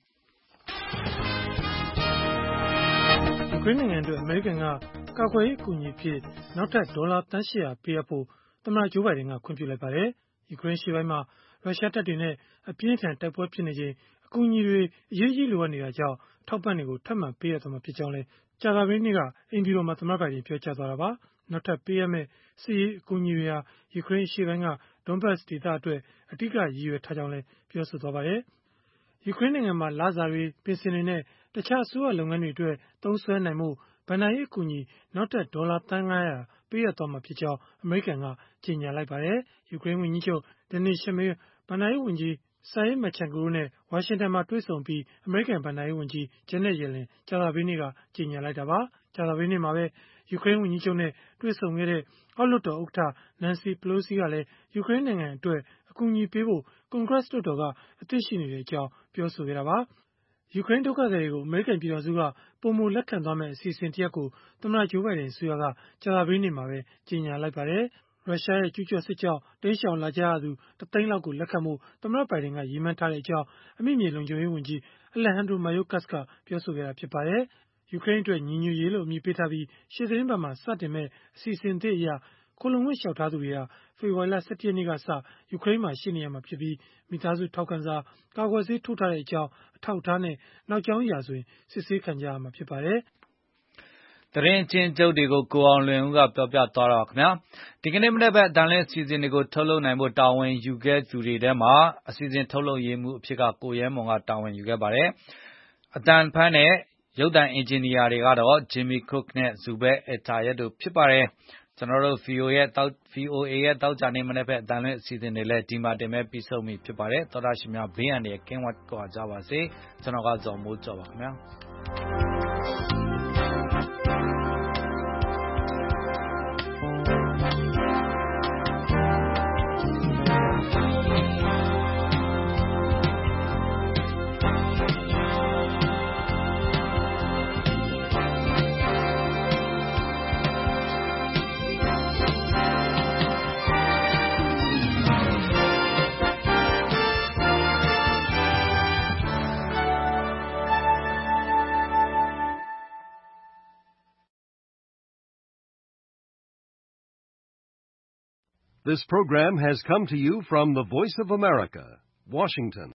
ယူကရိန်းနိုင်ငံအတွက်အမေရိကန်ကကာကွယ်ရေးအကူအညီအဖြစ်နောက်ထပ်ဒေါ်လာသန်း800ပေးအပ်ဖို့သမ္မတဂျိုးဘိုင်ဒန်ကခွင့်ပြုလိုက်ပါတယ်။ယူကရိန်းရှေ့ပိုင်းမှာရုရှားတပ်တွေနဲ့အပြင်းထန်တိုက်ပွဲဖြစ်နေချိန်အကူအညီတွေအရေးကြီးလိုအပ်နေတာကြောင့်ထောက်ပံ့တွေကိုထပ်မံပေးအပ်သွားမှာဖြစ်ကြောင်းလည်းကြာသပတေးနေ့ကအိမ်ဖြူတော်မှာသမ္မတဘိုင်ဒန်ပြောကြားသွားတာပါ။နောက်ထပ်ပေးအပ်မယ့်စစ်ရေးအကူအညီတွေဟာယူကရိန်းရှေ့ပိုင်းကဒွန်ဘတ်စ်ဒေသအတွက်အဓိကရည်ရွယ်ထားကြောင်းလည်းပြောဆိုသွားပါတယ်။ယူကရိန်းနိုင်ငံမှာလစာတွေပင်စင်တွေနဲ့တခြားအစိုးရလုပ်ငန်းတွေအတွက်သုံးစွဲနိုင်မှုဘဏ္ဍာရေးအကူအညီနောက်ထပ်ဒေါ်လာသန်း900ပေးအပ်သွားမှာဖြစ်ကြောင်းအမေရိကန်ကကြေညာလိုက်ပါတယ်။ယူကရိန်းဝန်ကြီးချုပ်ဒနီရှမီးဘဏ္ဍာရေးဝန်ကြီးဆိုင်မချန်ကိုနဲ့ဝါရှင်တန်မှာတွေ့ဆုံပြီးအမေရိကန်ဘဏ္ဍာရေးဝန်ကြီးဂျန်နက်ယယ်လင်ကြာသပတေးနေ့ကကြေညာလိုက်တာပါ။ကြာသပတေးနေ့မှာပဲယူကရိန်းဝန်ကြီးချုပ်နဲ့တွေ့ဆုံခဲ့တဲ့အောက်လွှတ်တော်ဥက္ကဋ္ဌနန်စီပလိုစီကလည်းယူကရိန်းနိုင်ငံအတွက်အကူအညီပေးဖို့ကွန်ဂရက်လွှတ်တော်ကအသင့်ရှိနေကြောင်းပြောဆိုခဲ့တာပါ။ယူကရိန်းဒုက္ခသည်တွေကိုအမေရိကန်ပြည်ထောင်စုကပုံမလက်ခံသွားမယ့်အစီအစဉ်တရပ်ကိုသမ္မတဂျိုးဘိုင်ဒန်အစိုးရကကြာသပတေးနေ့မှာပဲကြေညာလိုက်ပါတယ်။ရုရှားရဲ့ကျူးကျော်စစ်ကြောင့်တိမ်းရှောင်လာကြရသူ1 သိန်းလောက်ကိုလက်ခံဖို့သမ္မတဘိုင်ဒန်ကရည်မှန်းထားကြောင်းအမိမြေလုံခြုံရေးဝန်ကြီးအလက်ဟန်ဒရိုမာယိုကတ်ကပြောဆိုခဲ့တာဖြစ်ပါတယ်။ယူကရိန်းအတွက်ညီညွတ်ရေးလို့အမည်ပေးထားပြီးရှေ့သီတင်းပတ်မှာစတင်မဲ့အစီအစဉ်သစ်အရခိုလှုံခွင့်လျှောက်ထားသူတွေဟာဖေဖော်ဝါရီလ 17 ရက်နေ့ကစယူကရိန်းမှာရှိနေရမှာဖြစ်ပြီးမိသားစုထောက်ခံစာကာကွယ်ဆေးထိုးထားကြောင်းအထောက်အထားနဲ့နောက်ကြောင်းရာဆိုရင်စစ်ဆေးခံကြရမှာဖြစ်ပါတယ်။သတင်းအကျဉ်းချုပ်တွေကိုကိုအောင်လွင်ဦးကပြောပြသွားတာပါခင်ဗျာ။ဒီကနေ့မနေ့ဘက်အတန်လင်းအစီအစဉ်တွေကိုထုတ်လုပ်နိုင်ဖို့တာဝန်ယူခဲ့သူတွေထဲမှာအစီအစဉ်ထုတ်လုပ်ရေးမှုအဖြစ်ကကိုရဲမွန်ကတာဝန်ယူခဲ့ပါတယ်။အတန်ဖန်းနဲ့ရုပ်သံအင်ဂျင်နီယာတွေကတော့ဂျင်မီကွတ်နဲ့ဇူဘဲအက်တာရက်တို့ဖြစ်ပါတယ်။ကျွန်တော်တို့ VOA ရဲ့တောက်ကြနေမနေ့ဘက်အတန်လွင့်အစီအစဉ်တွေလည်းဒီမှာတင်မဲ့ပြီးဆုံးပြီဖြစ်ပါတယ်သောတာရှင်များဘေးအန္တရာယ်ကင်းဝတ်ကြပါစေကျွန်တော်ကဇော်မိုးကျော်ပါခင်ဗျာ This program has come to you from the Voice of America, Washington.